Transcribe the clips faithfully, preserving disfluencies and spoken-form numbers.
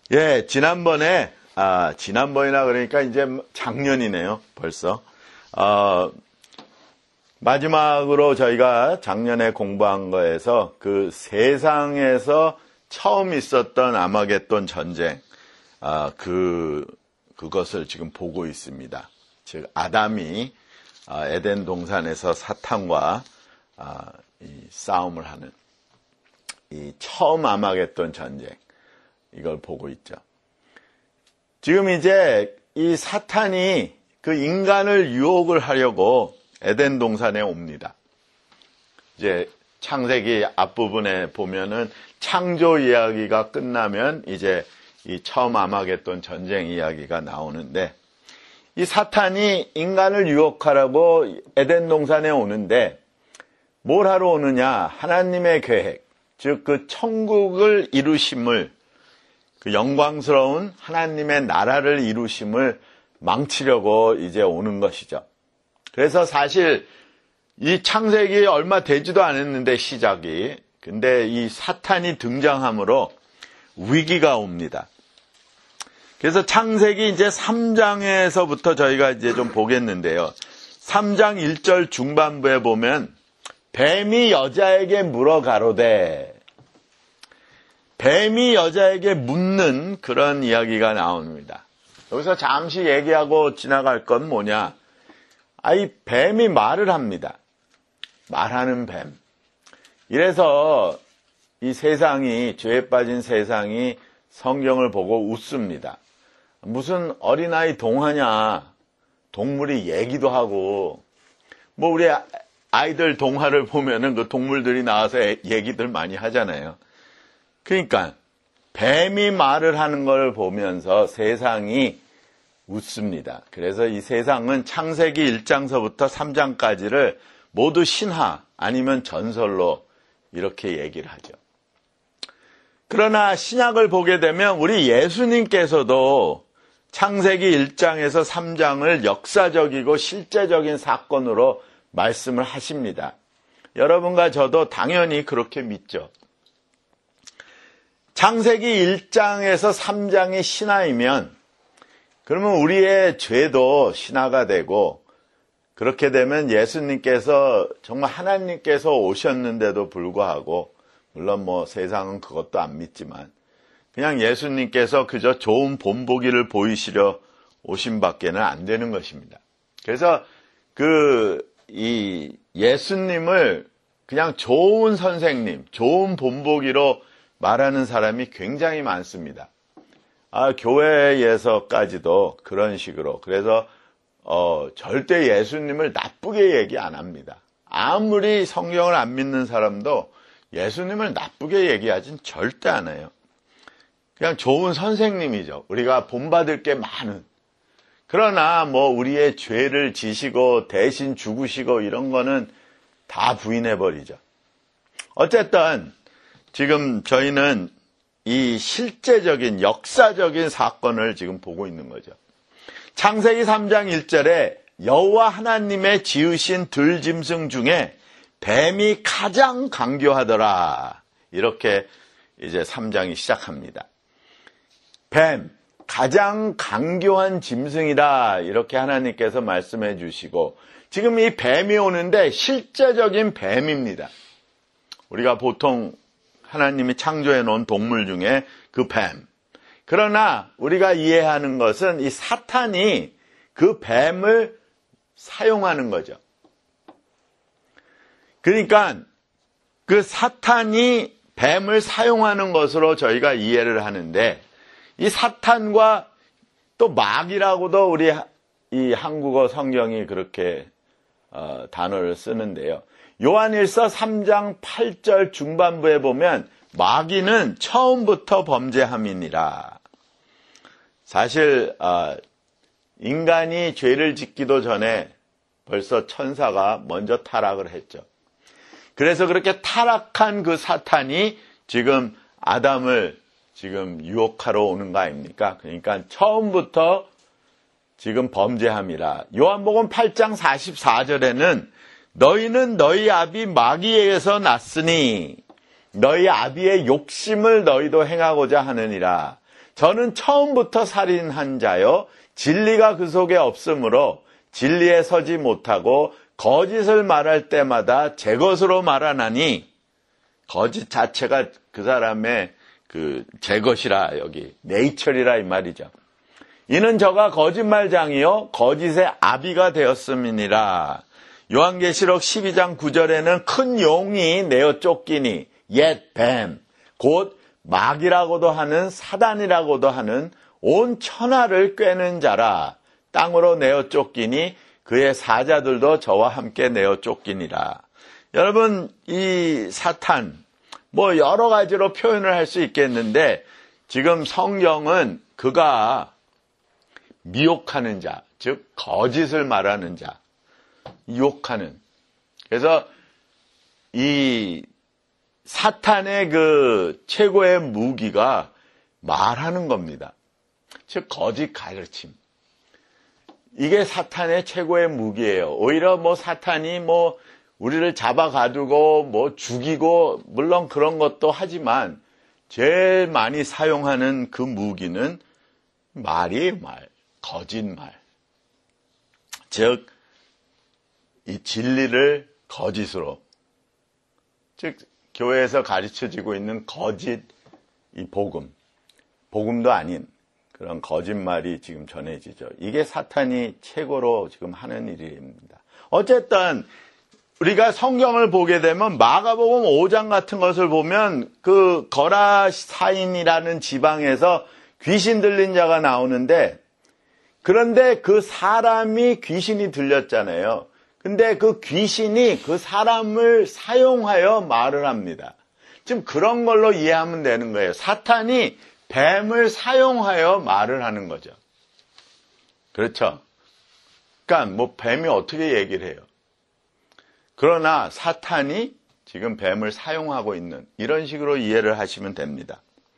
예, 지난번에, 아, 지난번이나 그러니까 이제 작년이네요, 벌써. 어, 마지막으로 저희가 작년에 공부한 거에서 그 세상에서 처음 있었던 아마겟돈 전쟁, 아, 그, 그것을 지금 보고 있습니다. 즉, 아담이 아, 에덴 동산에서 사탄과 아, 이 싸움을 하는 이 처음 아마겟돈 전쟁, 이걸 보고 있죠. 지금 이제 이 사탄이 그 인간을 유혹을 하려고 에덴 동산에 옵니다. 이제 창세기 앞부분에 보면은 창조 이야기가 끝나면 이제 이 처음 아마겟돈 전쟁 이야기가 나오는데, 이 사탄이 인간을 유혹하라고 에덴 동산에 오는데 뭘 하러 오느냐? 하나님의 계획, 즉 그 천국을 이루심을, 그 영광스러운 하나님의 나라를 이루심을 망치려고 이제 오는 것이죠. 그래서 사실 이 창세기 얼마 되지도 않았는데 시작이, 근데 이 사탄이 등장함으로 위기가 옵니다. 그래서 창세기 이제 삼 장에서부터 저희가 이제 좀 보겠는데요. 삼 장 일 절 중반부에 보면 뱀이 여자에게 물어 가로되, 뱀이 여자에게 묻는 그런 이야기가 나옵니다. 여기서 잠시 얘기하고 지나갈 건 뭐냐? 아이 뱀이 말을 합니다. 말하는 뱀. 이래서 이 세상이, 죄에 빠진 세상이 성경을 보고 웃습니다. 무슨 어린아이 동화냐? 동물이 얘기도 하고, 뭐 우리 아이들 동화를 보면은 그 동물들이 나와서 얘기들 많이 하잖아요. 그러니까 뱀이 말을 하는 걸 보면서 세상이 웃습니다. 그래서 이 세상은 창세기 일 장서부터 삼 장까지를 모두 신화 아니면 전설로 이렇게 얘기를 하죠. 그러나 신약을 보게 되면 우리 예수님께서도 창세기 일 장에서 삼 장을 역사적이고 실제적인 사건으로 말씀을 하십니다. 여러분과 저도 당연히 그렇게 믿죠. 창세기 일 장에서 삼 장이 신화이면 그러면 우리의 죄도 신화가 되고, 그렇게 되면 예수님께서 정말 하나님께서 오셨는데도 불구하고, 물론 뭐 세상은 그것도 안 믿지만 그냥 예수님께서 그저 좋은 본보기를 보이시려 오신 밖에는 안 되는 것입니다. 그래서 그 이 예수님을 그냥 좋은 선생님, 좋은 본보기로 말하는 사람이 굉장히 많습니다. 아, 교회에서까지도 그런 식으로. 그래서 어, 절대 예수님을 나쁘게 얘기 안 합니다. 아무리 성경을 안 믿는 사람도 예수님을 나쁘게 얘기하진 절대 안 해요. 그냥 좋은 선생님이죠. 우리가 본받을 게 많은. 그러나 뭐 우리의 죄를 지시고 대신 죽으시고 이런 거는 다 부인해버리죠. 어쨌든 지금 저희는 이 실제적인 역사적인 사건을 지금 보고 있는 거죠. 창세기 삼 장 일 절에 여호와 하나님의 지으신 들짐승 중에 뱀이 가장 강교하더라. 이렇게 이제 삼 장이 시작합니다. 뱀, 가장 강교한 짐승이다. 이렇게 하나님께서 말씀해 주시고, 지금 이 뱀이 오는데 실제적인 뱀입니다. 우리가 보통 하나님이 창조해 놓은 동물 중에 그 뱀. 그러나 우리가 이해하는 것은 이 사탄이 그 뱀을 사용하는 거죠. 그러니까 그 사탄이 뱀을 사용하는 것으로 저희가 이해를 하는데, 이 사탄과 또 마귀라고도 우리 이 한국어 성경이 그렇게 어, 단어를 쓰는데요. 요한일서 삼 장 팔 절 중반부에 보면 마귀는 처음부터 범죄함이니라. 사실 어, 인간이 죄를 짓기도 전에 벌써 천사가 먼저 타락을 했죠. 그래서 그렇게 타락한 그 사탄이 지금 아담을 지금 유혹하러 오는 거 아닙니까? 그러니까 처음부터 지금 범죄함이라. 요한복음 팔 장 사십사 절에는 너희는 너희 아비 마귀에게서 났으니 너희 아비의 욕심을 너희도 행하고자 하느니라. 저는 처음부터 살인한 자요 진리가 그 속에 없으므로 진리에 서지 못하고 거짓을 말할 때마다 제 것으로 말하나니, 거짓 자체가 그 사람의 그 제 것이라, 여기 네이처리라 이 말이죠. 이는 저가 거짓말장이요 거짓의 아비가 되었음이니라. 요한계시록 십이 장 구 절에는 큰 용이 내어 쫓기니 옛 뱀 곧 마귀라고도 하는 사단이라고도 하는 온 천하를 꿰는 자라. 땅으로 내어 쫓기니 그의 사자들도 저와 함께 내어 쫓기니라. 여러분, 이 사탄 뭐 여러 가지로 표현을 할 수 있겠는데, 지금 성경은 그가 미혹하는 자, 즉 거짓을 말하는 자, 유혹하는. 그래서 이 사탄의 그 최고의 무기가 말하는 겁니다. 즉 거짓 가르침. 이게 사탄의 최고의 무기예요. 오히려 뭐 사탄이 뭐 우리를 잡아 가두고 뭐 죽이고, 물론 그런 것도 하지만 제일 많이 사용하는 그 무기는 말이에요. 말. 거짓말. 즉 이 진리를 거짓으로, 즉 교회에서 가르쳐지고 있는 거짓 이 복음, 복음도 아닌 그런 거짓말이 지금 전해지죠. 이게 사탄이 최고로 지금 하는 일입니다. 어쨌든 우리가 성경을 보게 되면 마가복음 오 장 같은 것을 보면 그 거라사인이라는 지방에서 귀신 들린 자가 나오는데, 그런데 그 사람이 귀신이 들렸잖아요. 근데 그 귀신이 그 사람을 사용하여 말을 합니다. 지금 그런 걸로 이해하면 되는 거예요. 사탄이 뱀을 사용하여 말을 하는 거죠. 그렇죠? 그러니까 뭐 뱀이 어떻게 얘기를 해요? 그러나 사탄이 지금 뱀을 사용하고 있는, 이런 식으로 이해를 하시면 됩니다.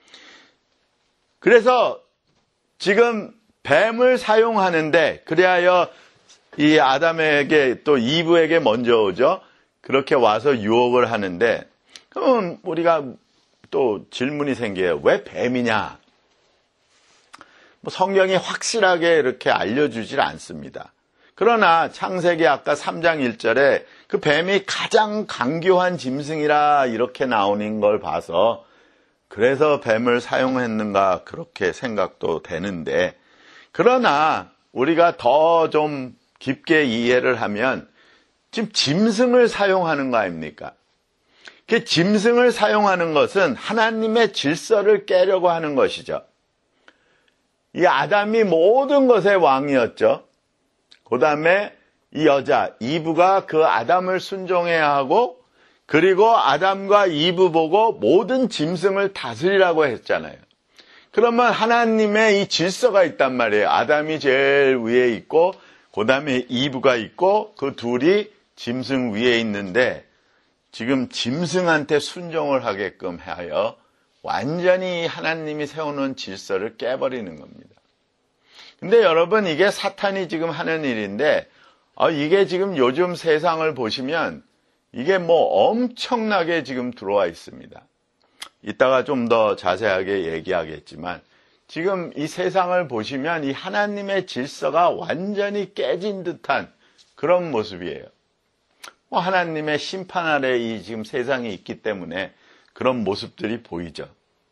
그래서 지금 뱀을 사용하는데, 그리하여 이 아담에게 또 이브에게 먼저 오죠. 그렇게 와서 유혹을 하는데, 그럼 우리가 또 질문이 생겨요. 왜 뱀이냐? 뭐 성경이 확실하게 이렇게 알려주질 않습니다. 그러나 창세기 아까 삼 장 일 절에 그 뱀이 가장 강교한 짐승이라 이렇게 나오는 걸 봐서, 그래서 뱀을 사용했는가 그렇게 생각도 되는데, 그러나 우리가 더 좀 깊게 이해를 하면 지금 짐승을 사용하는 거 아닙니까? 그 짐승을 사용하는 것은 하나님의 질서를 깨려고 하는 것이죠. 이 아담이 모든 것의 왕이었죠. 그 다음에 이 여자 이브가 그 아담을 순종해야 하고, 그리고 아담과 이브 보고 모든 짐승을 다스리라고 했잖아요. 그러면 하나님의 이 질서가 있단 말이에요. 아담이 제일 위에 있고, 그 다음에 이브가 있고, 그 둘이 짐승 위에 있는데, 지금 짐승한테 순종을 하게끔 하여 완전히 하나님이 세워놓은 질서를 깨버리는 겁니다. 근데 여러분, 이게 사탄이 지금 하는 일인데, 어, 이게 지금 요즘 세상을 보시면 이게 뭐 엄청나게 지금 들어와 있습니다. 이따가 좀 더 자세하게 얘기하겠지만, 지금 이 세상을 보시면 이 하나님의 질서가 완전히 깨진 듯한 그런 모습이에요. 뭐 하나님의 심판 아래 이 지금 세상이 있기 때문에 그런 모습들이 보이죠.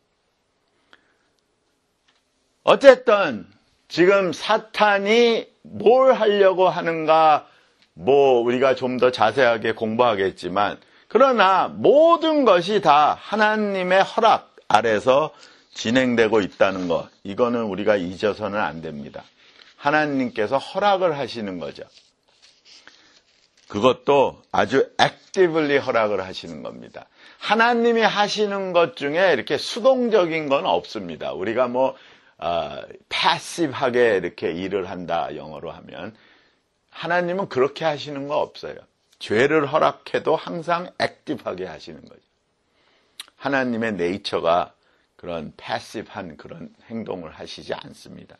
어쨌든 지금 사탄이 뭘 하려고 하는가, 뭐 우리가 좀 더 자세하게 공부하겠지만, 그러나 모든 것이 다 하나님의 허락 아래서 진행되고 있다는 것, 이거는 우리가 잊어서는 안 됩니다. 하나님께서 허락을 하시는 거죠. 그것도 아주 액티브리 허락을 하시는 겁니다. 하나님이 하시는 것 중에 이렇게 수동적인 건 없습니다. 우리가 뭐 어, 패시브하게 이렇게 일을 한다, 영어로 하면. 하나님은 그렇게 하시는 거 없어요. 죄를 허락해도 항상 액티브하게 하시는 거죠. 하나님의 네이처가 그런 패시브한 그런 행동을 하시지 않습니다.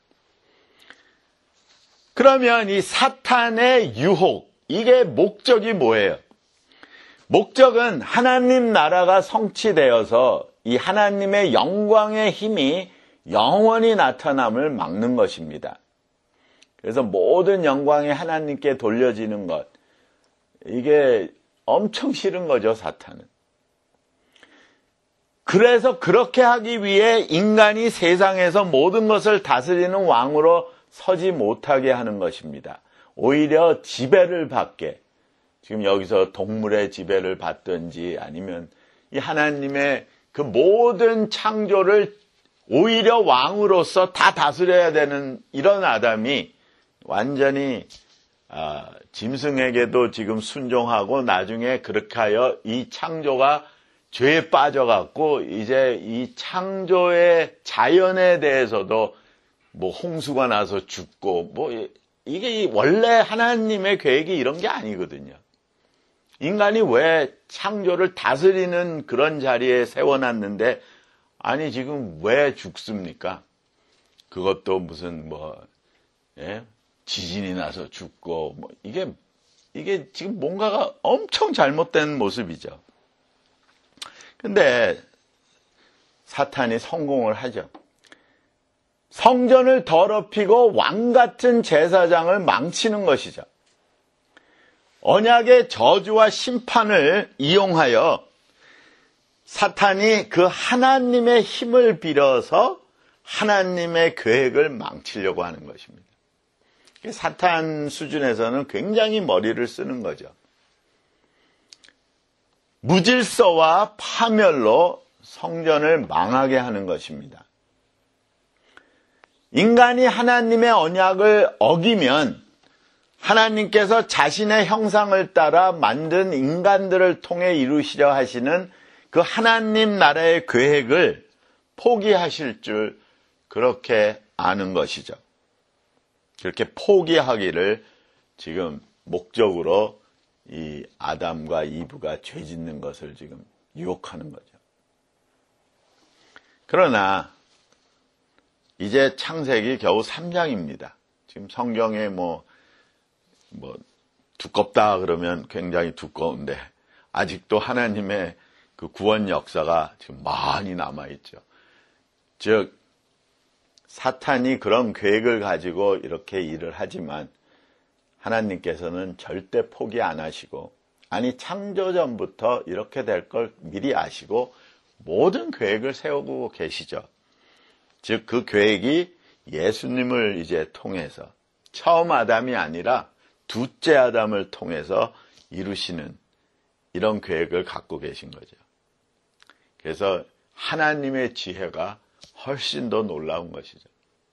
그러면 이 사탄의 유혹, 이게 목적이 뭐예요? 목적은 하나님 나라가 성취되어서 이 하나님의 영광의 힘이 영원히 나타남을 막는 것입니다. 그래서 모든 영광이 하나님께 돌려지는 것, 이게 엄청 싫은 거죠, 사탄은. 그래서 그렇게 하기 위해 인간이 세상에서 모든 것을 다스리는 왕으로 서지 못하게 하는 것입니다. 오히려 지배를 받게, 지금 여기서 동물의 지배를 받든지 아니면 이 하나님의 그 모든 창조를 오히려 왕으로서 다 다스려야 되는 이런 아담이 완전히 아, 짐승에게도 지금 순종하고 나중에 그렇게 하여 이 창조가 죄에 빠져갖고 이제 이 창조의 자연에 대해서도 뭐 홍수가 나서 죽고 뭐 이게 원래 하나님의 계획이 이런 게 아니거든요. 인간이 왜 창조를 다스리는 그런 자리에 세워놨는데 아니 지금 왜 죽습니까? 그것도 무슨 뭐 예? 지진이 나서 죽고 뭐 이게 이게 지금 뭔가가 엄청 잘못된 모습이죠. 근데 사탄이 성공을 하죠. 성전을 더럽히고 왕 같은 제사장을 망치는 것이죠. 언약의 저주와 심판을 이용하여 사탄이 그 하나님의 힘을 빌어서 하나님의 계획을 망치려고 하는 것입니다. 사탄 수준에서는 굉장히 머리를 쓰는 거죠. 무질서와 파멸로 성전을 망하게 하는 것입니다. 인간이 하나님의 언약을 어기면 하나님께서 자신의 형상을 따라 만든 인간들을 통해 이루시려 하시는 그 하나님 나라의 계획을 포기하실 줄 그렇게 아는 것이죠. 그렇게 포기하기를 지금 목적으로 이 아담과 이브가 죄 짓는 것을 지금 유혹하는 거죠. 그러나 이제 창세기 겨우 삼 장입니다. 지금 성경에 뭐, 뭐, 두껍다 그러면 굉장히 두꺼운데, 아직도 하나님의 그 구원 역사가 지금 많이 남아있죠. 즉, 사탄이 그런 계획을 가지고 이렇게 일을 하지만, 하나님께서는 절대 포기 안 하시고, 아니, 창조전부터 이렇게 될 걸 미리 아시고, 모든 계획을 세우고 계시죠. 즉, 그 계획이 예수님을 이제 통해서, 처음 아담이 아니라 둘째 아담을 통해서 이루시는 이런 계획을 갖고 계신 거죠. 그래서 하나님의 지혜가 훨씬 더 놀라운 것이죠.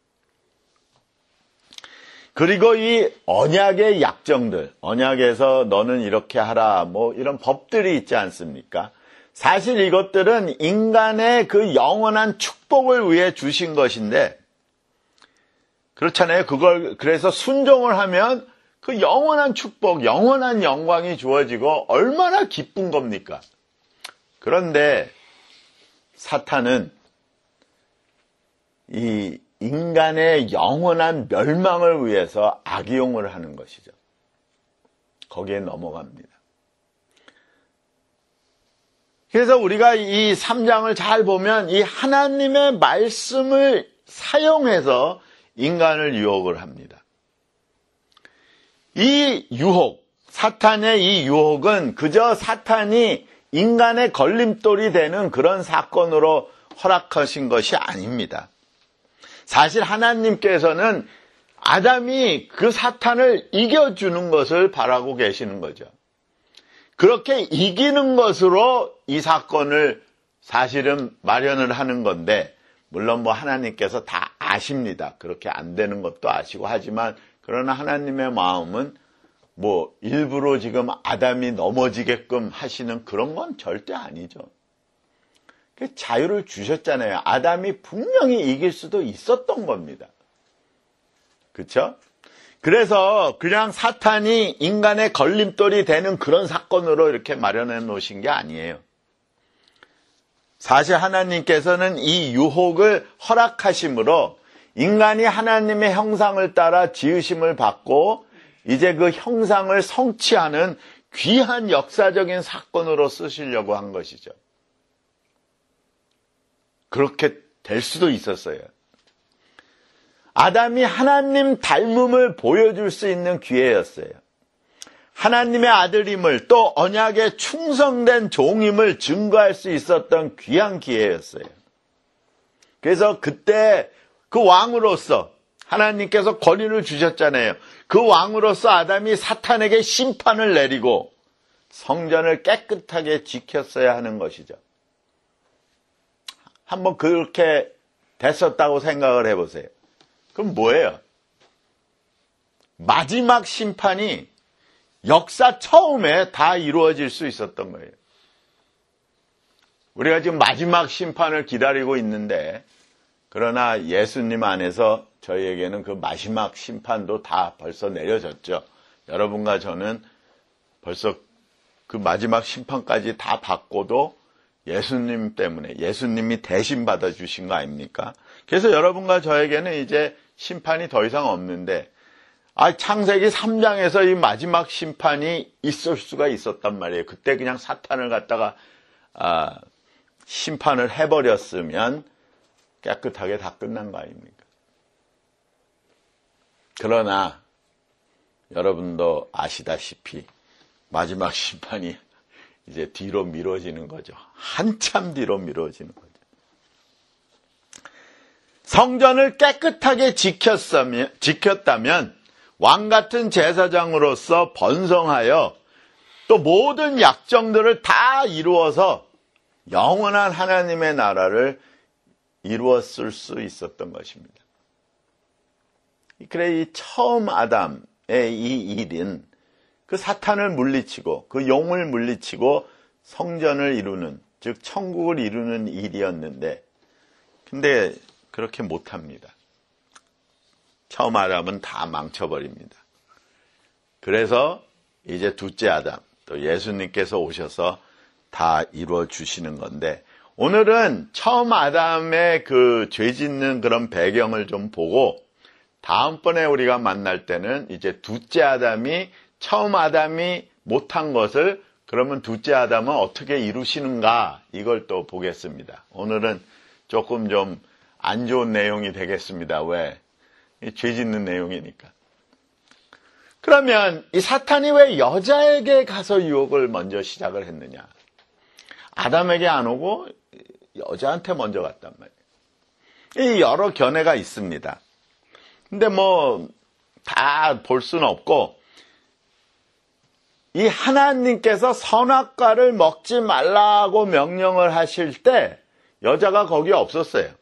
그리고 이 언약의 약정들, 언약에서 너는 이렇게 하라, 뭐 이런 법들이 있지 않습니까? 사실 이것들은 인간의 그 영원한 축복을 위해 주신 것인데, 그렇잖아요. 그걸, 그래서 순종을 하면 그 영원한 축복, 영원한 영광이 주어지고 얼마나 기쁜 겁니까? 그런데 사탄은 이 인간의 영원한 멸망을 위해서 악용을 하는 것이죠. 거기에 넘어갑니다. 그래서 우리가 이 삼 장을 잘 보면 이 하나님의 말씀을 사용해서 인간을 유혹을 합니다. 이 유혹, 사탄의 이 유혹은 그저 사탄이 인간의 걸림돌이 되는 그런 사건으로 허락하신 것이 아닙니다. 사실 하나님께서는 아담이 그 사탄을 이겨주는 것을 바라고 계시는 거죠. 그렇게 이기는 것으로 이 사건을 사실은 마련을 하는 건데, 물론 뭐 하나님께서 다 아십니다. 그렇게 안 되는 것도 아시고 하지만, 그러나 하나님의 마음은 뭐 일부러 지금 아담이 넘어지게끔 하시는 그런 건 절대 아니죠. 자유를 주셨잖아요. 아담이 분명히 이길 수도 있었던 겁니다. 그렇죠? 그래서 그냥 사탄이 인간의 걸림돌이 되는 그런 사건으로 이렇게 마련해 놓으신 게 아니에요. 사실 하나님께서는 이 유혹을 허락하심으로 인간이 하나님의 형상을 따라 지으심을 받고 이제 그 형상을 성취하는 귀한 역사적인 사건으로 쓰시려고 한 것이죠. 그렇게 될 수도 있었어요. 아담이 하나님 닮음을 보여줄 수 있는 기회였어요. 하나님의 아들임을 또 언약에 충성된 종임을 증거할 수 있었던 귀한 기회였어요. 그래서 그때 그 왕으로서 하나님께서 권위를 주셨잖아요. 그 왕으로서 아담이 사탄에게 심판을 내리고 성전을 깨끗하게 지켰어야 하는 것이죠. 한번 그렇게 됐었다고 생각을 해보세요. 그럼 뭐예요? 마지막 심판이 역사 처음에 다 이루어질 수 있었던 거예요. 우리가 지금 마지막 심판을 기다리고 있는데, 그러나 예수님 안에서 저희에게는 그 마지막 심판도 다 벌써 내려졌죠. 여러분과 저는 벌써 그 마지막 심판까지 다 받고도 예수님 때문에, 예수님이 대신 받아주신 거 아닙니까? 그래서 여러분과 저에게는 이제 심판이 더 이상 없는데, 아, 창세기 삼 장에서 이 마지막 심판이 있을 수가 있었단 말이에요. 그때 그냥 사탄을 갖다가 아, 심판을 해버렸으면 깨끗하게 다 끝난 거 아닙니까? 그러나 여러분도 아시다시피 마지막 심판이 이제 뒤로 미뤄지는 거죠. 한참 뒤로 미뤄지는 거죠. 성전을 깨끗하게 지켰다면, 지켰다면 왕 같은 제사장으로서 번성하여 또 모든 약정들을 다 이루어서 영원한 하나님의 나라를 이루었을 수 있었던 것입니다. 그래, 이 처음 아담의 이 일인 그 사탄을 물리치고 그 용을 물리치고 성전을 이루는, 즉 천국을 이루는 일이었는데, 근데 그렇게 못합니다. 처음 아담은 다 망쳐버립니다. 그래서 이제 둘째 아담, 또 예수님께서 오셔서 다 이루어 주시는 건데, 오늘은 처음 아담의 그 죄 짓는 그런 배경을 좀 보고, 다음번에 우리가 만날 때는 이제 둘째 아담이, 처음 아담이 못한 것을 그러면 둘째 아담은 어떻게 이루시는가, 이걸 또 보겠습니다. 오늘은 조금 좀 안 좋은 내용이 되겠습니다. 왜? 죄 짓는 내용이니까. 그러면 이 사탄이 왜 여자에게 가서 유혹을 먼저 시작을 했느냐? 아담에게 안 오고 여자한테 먼저 갔단 말이에요. 이 여러 견해가 있습니다. 근데 뭐 다 볼 수는 없고, 이 하나님께서 선악과를 먹지 말라고 명령을 하실 때 여자가 거기 없었어요.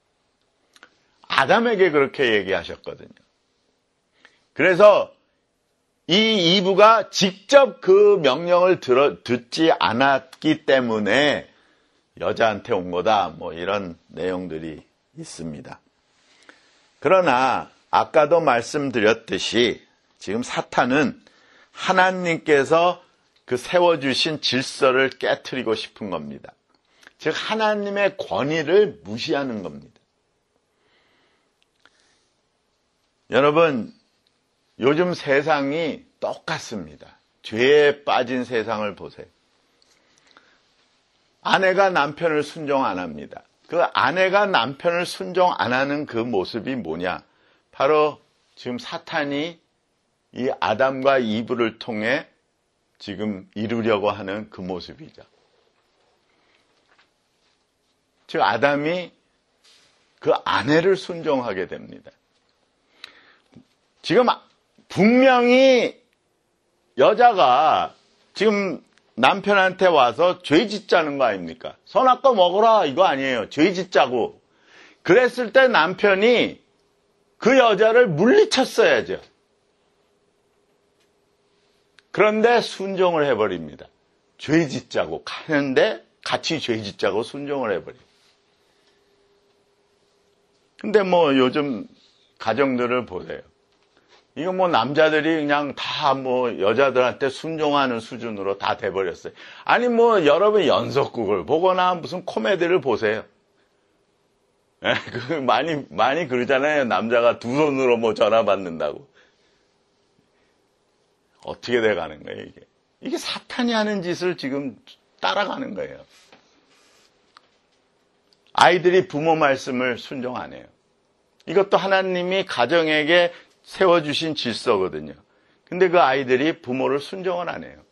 아담에게 그렇게 얘기하셨거든요. 그래서 이 이브가 직접 그 명령을 들어, 듣지 않았기 때문에 여자한테 온 거다, 뭐 이런 내용들이 있습니다. 그러나 아까도 말씀드렸듯이 지금 사탄은 하나님께서 그 세워주신 질서를 깨트리고 싶은 겁니다. 즉 하나님의 권위를 무시하는 겁니다. 여러분, 요즘 세상이 똑같습니다. 죄에 빠진 세상을 보세요. 아내가 남편을 순종 안 합니다. 그 아내가 남편을 순종 안 하는 그 모습이 뭐냐? 바로 지금 사탄이 이 아담과 이브를 통해 지금 이루려고 하는 그 모습이죠. 즉 아담이 그 아내를 순종하게 됩니다. 지금 분명히 여자가 지금 남편한테 와서 죄 짓자는 거 아닙니까? 선악과 먹어라 이거 아니에요. 죄 짓자고. 그랬을 때 남편이 그 여자를 물리쳤어야죠. 그런데 순종을 해버립니다. 죄 짓자고 가는데 같이 죄 짓자고 순종을 해버립니다. 근데 뭐 요즘 가정들을 보세요. 이거 뭐 남자들이 그냥 다 뭐 여자들한테 순종하는 수준으로 다 돼버렸어요. 아니 뭐 여러분 연속극을 보거나 무슨 코미디를 보세요. 예, 그 많이 많이 그러잖아요. 남자가 두 손으로 뭐 전화 받는다고. 어떻게 돼가는 거예요 이게? 이게 사탄이 하는 짓을 지금 따라가는 거예요. 아이들이 부모 말씀을 순종 안 해요. 이것도 하나님이 가정에게 세워주신 질서거든요. 근데 그 아이들이 부모를 순종을 안 해요.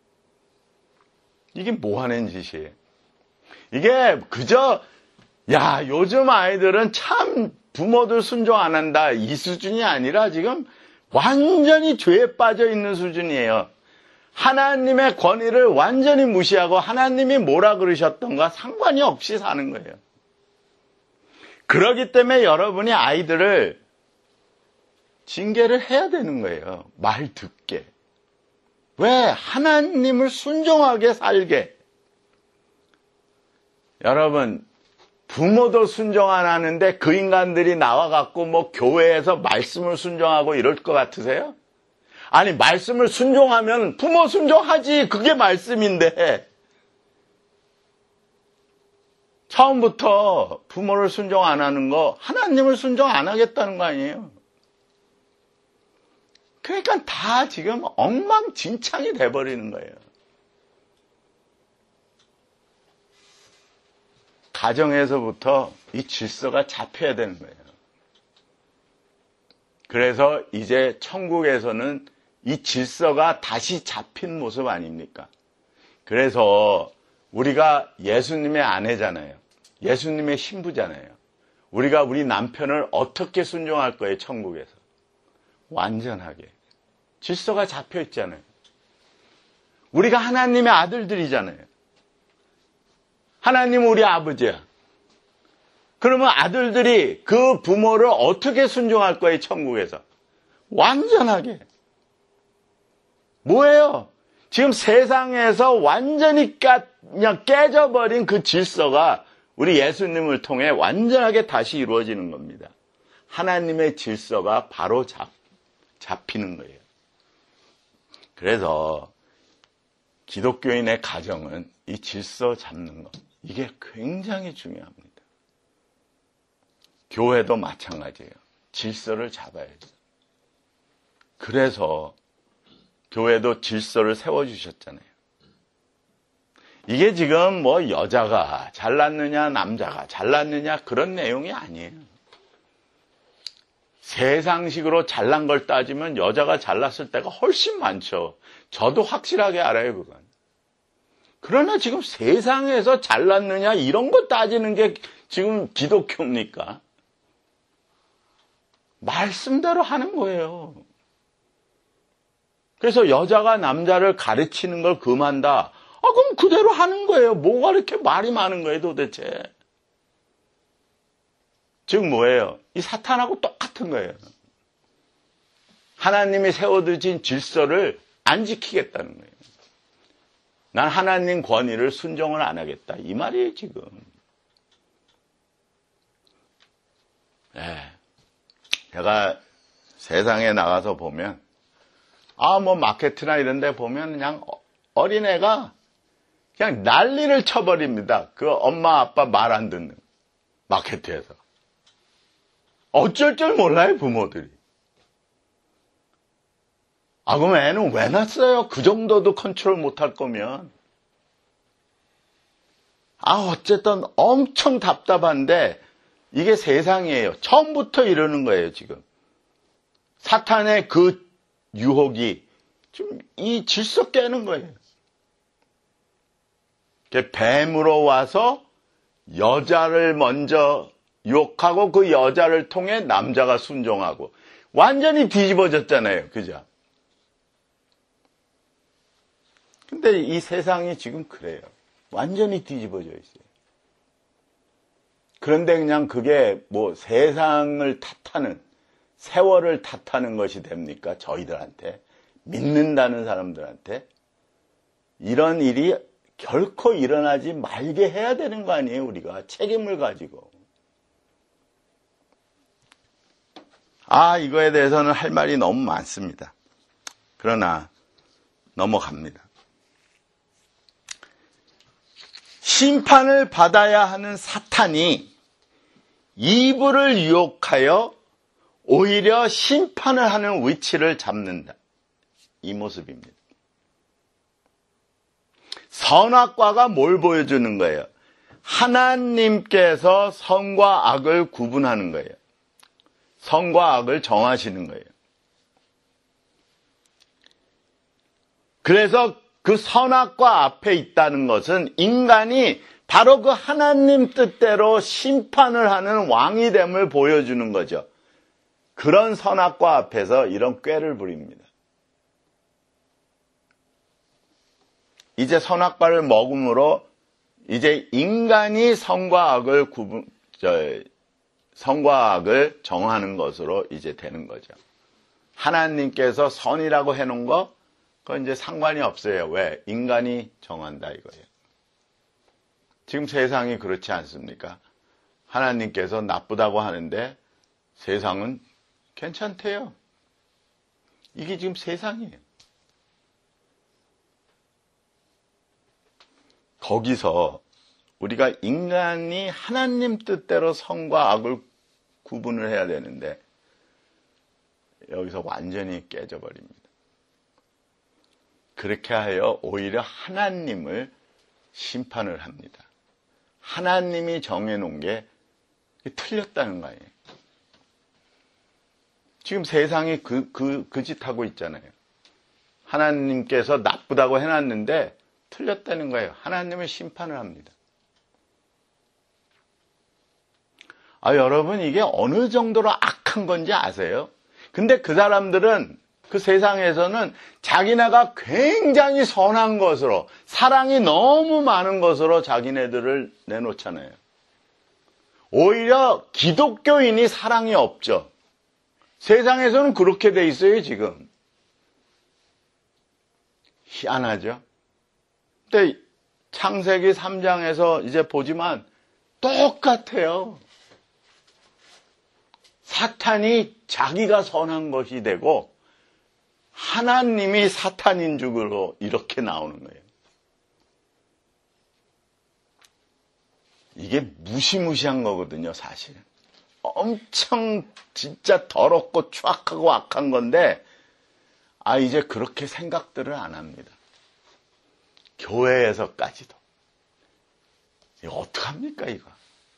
이게 뭐 하는 짓이에요? 이게 그저 야 요즘 아이들은 참 부모들 순종 안 한다 이 수준이 아니라 지금 완전히 죄에 빠져 있는 수준이에요. 하나님의 권위를 완전히 무시하고 하나님이 뭐라 그러셨던가 상관이 없이 사는 거예요. 그렇기 때문에 여러분이 아이들을 징계를 해야 되는 거예요. 말 듣게. 왜? 하나님을 순종하게 살게. 여러분, 부모도 순종 안 하는데 그 인간들이 나와갖고 뭐 교회에서 말씀을 순종하고 이럴 것 같으세요? 아니, 말씀을 순종하면 부모 순종하지. 그게 말씀인데. 처음부터 부모를 순종 안 하는 거 하나님을 순종 안 하겠다는 거 아니에요. 그러니까 다 지금 엉망진창이 돼버리는 거예요. 가정에서부터 이 질서가 잡혀야 되는 거예요. 그래서 이제 천국에서는 이 질서가 다시 잡힌 모습 아닙니까? 그래서 우리가 예수님의 아내잖아요. 예수님의 신부잖아요. 우리가 우리 남편을 어떻게 순종할 거예요, 천국에서? 완전하게. 질서가 잡혀 있잖아요. 우리가 하나님의 아들들이잖아요. 하나님은 우리 아버지야. 그러면 아들들이 그 부모를 어떻게 순종할 거예요, 천국에서? 완전하게. 뭐예요? 지금 세상에서 완전히 그냥 깨져버린 그 질서가 우리 예수님을 통해 완전하게 다시 이루어지는 겁니다. 하나님의 질서가 바로 잡, 잡히는 거예요. 그래서 기독교인의 가정은 이 질서 잡는 것, 이게 굉장히 중요합니다. 교회도 마찬가지예요. 질서를 잡아야죠. 그래서 교회도 질서를 세워주셨잖아요. 이게 지금 뭐 여자가 잘났느냐 남자가 잘났느냐 그런 내용이 아니에요. 세상식으로 잘난 걸 따지면 여자가 잘났을 때가 훨씬 많죠. 저도 확실하게 알아요, 그건. 그러나 지금 세상에서 잘났느냐 이런 거 따지는 게 지금 기독교입니까? 말씀대로 하는 거예요. 그래서 여자가 남자를 가르치는 걸 금한다. 아, 그럼 그대로 하는 거예요. 뭐가 이렇게 말이 많은 거예요, 도대체. 즉 뭐예요? 이 사탄하고 똑같은 거예요. 하나님이 세워두신 질서를 안 지키겠다는 거예요. 난 하나님 권위를 순종을 안 하겠다. 이 말이에요, 지금. 네. 제가 세상에 나가서 보면, 아, 뭐, 마케트나 이런 데 보면 그냥 어린애가 그냥 난리를 쳐버립니다. 그 엄마, 아빠 말 안 듣는 마케트에서. 어쩔 줄 몰라요, 부모들이. 아, 그럼 애는 왜 낳았어요? 그 정도도 컨트롤 못할 거면. 아, 어쨌든 엄청 답답한데, 이게 세상이에요. 처음부터 이러는 거예요, 지금. 사탄의 그 유혹이 지금 이 질서 깨는 거예요. 뱀으로 와서 여자를 먼저 유혹하고 그 여자를 통해 남자가 순종하고 완전히 뒤집어졌잖아요. 그죠? 근데 이 세상이 지금 그래요. 완전히 뒤집어져 있어요. 그런데 그냥 그게 뭐 세상을 탓하는, 세월을 탓하는 것이 됩니까? 저희들한테, 믿는다는 사람들한테. 이런 일이 결코 일어나지 말게 해야 되는 거 아니에요, 우리가. 책임을 가지고. 아, 이거에 대해서는 할 말이 너무 많습니다. 그러나 넘어갑니다. 심판을 받아야 하는 사탄이 이불을 유혹하여 오히려 심판을 하는 위치를 잡는다. 이 모습입니다. 선악과가 뭘 보여주는 거예요? 하나님께서 선과 악을 구분하는 거예요. 선과 악을 정하시는 거예요. 그래서 그 선악과 앞에 있다는 것은 인간이 바로 그 하나님 뜻대로 심판을 하는 왕이 됨을 보여주는 거죠. 그런 선악과 앞에서 이런 꾀를 부립니다. 이제 선악과를 먹음으로 이제 인간이 선과 악을 구분, 저, 선과 악을 정하는 것으로 이제 되는 거죠. 하나님께서 선이라고 해놓은 거, 그건 이제 상관이 없어요. 왜? 인간이 정한다 이거예요. 지금 세상이 그렇지 않습니까? 하나님께서 나쁘다고 하는데 세상은 괜찮대요. 이게 지금 세상이에요. 거기서 우리가 인간이 하나님 뜻대로 선과 악을 구분을 해야 되는데 여기서 완전히 깨져버립니다. 그렇게 하여 오히려 하나님을 심판을 합니다. 하나님이 정해놓은 게 틀렸다는 거예요. 지금 세상이 그, 그, 그 짓 하고 있잖아요. 하나님께서 나쁘다고 해놨는데 틀렸다는 거예요. 하나님을 심판을 합니다. 아, 여러분, 이게 어느 정도로 악한 건지 아세요? 근데 그 사람들은 그 세상에서는 자기네가 굉장히 선한 것으로, 사랑이 너무 많은 것으로 자기네들을 내놓잖아요. 오히려 기독교인이 사랑이 없죠. 세상에서는 그렇게 돼 있어요, 지금. 희한하죠? 근데 창세기 삼 장에서 이제 보지만 똑같아요. 사탄이 자기가 선한 것이 되고 하나님이 사탄인 줄로 이렇게 나오는 거예요. 이게 무시무시한 거거든요, 사실. 엄청 진짜 더럽고 추악하고 악한 건데 아, 이제 그렇게 생각들을 안 합니다. 교회에서까지도. 이거 어떡합니까, 이거?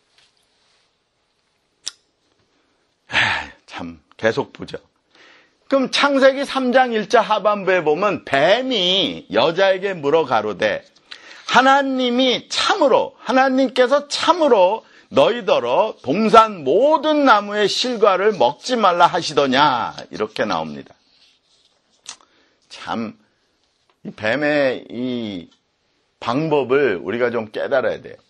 에이, 참, 계속 보죠. 그럼 창세기 삼 장 일 절 하반부에 보면 뱀이 여자에게 물어 가로되 하나님이 참으로, 하나님께서 참으로 너희더러 동산 모든 나무의 실과를 먹지 말라 하시더냐, 이렇게 나옵니다. 참, 이 뱀의 이 방법을 우리가 좀 깨달아야 돼요.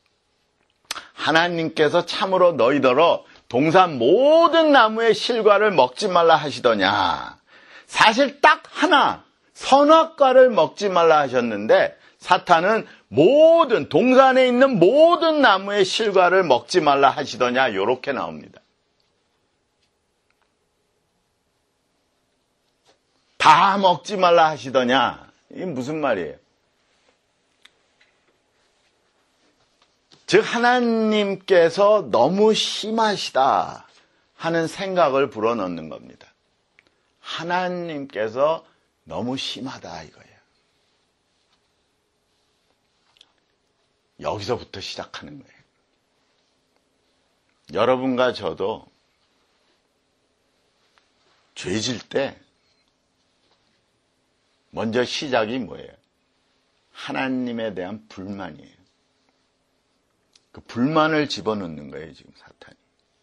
하나님께서 참으로 너희더러 동산 모든 나무의 실과를 먹지 말라 하시더냐. 사실 딱 하나, 선악과를 먹지 말라 하셨는데 사탄은 모든, 동산에 있는 모든 나무의 실과를 먹지 말라 하시더냐, 이렇게 나옵니다. 다 먹지 말라 하시더냐, 이게 무슨 말이에요? 즉 하나님께서 너무 심하시다 하는 생각을 불어넣는 겁니다. 하나님께서 너무 심하다 이거예요. 여기서부터 시작하는 거예요. 여러분과 저도 죄질 때 먼저 시작이 뭐예요? 하나님에 대한 불만이에요. 그 불만을 집어넣는 거예요, 지금 사탄이.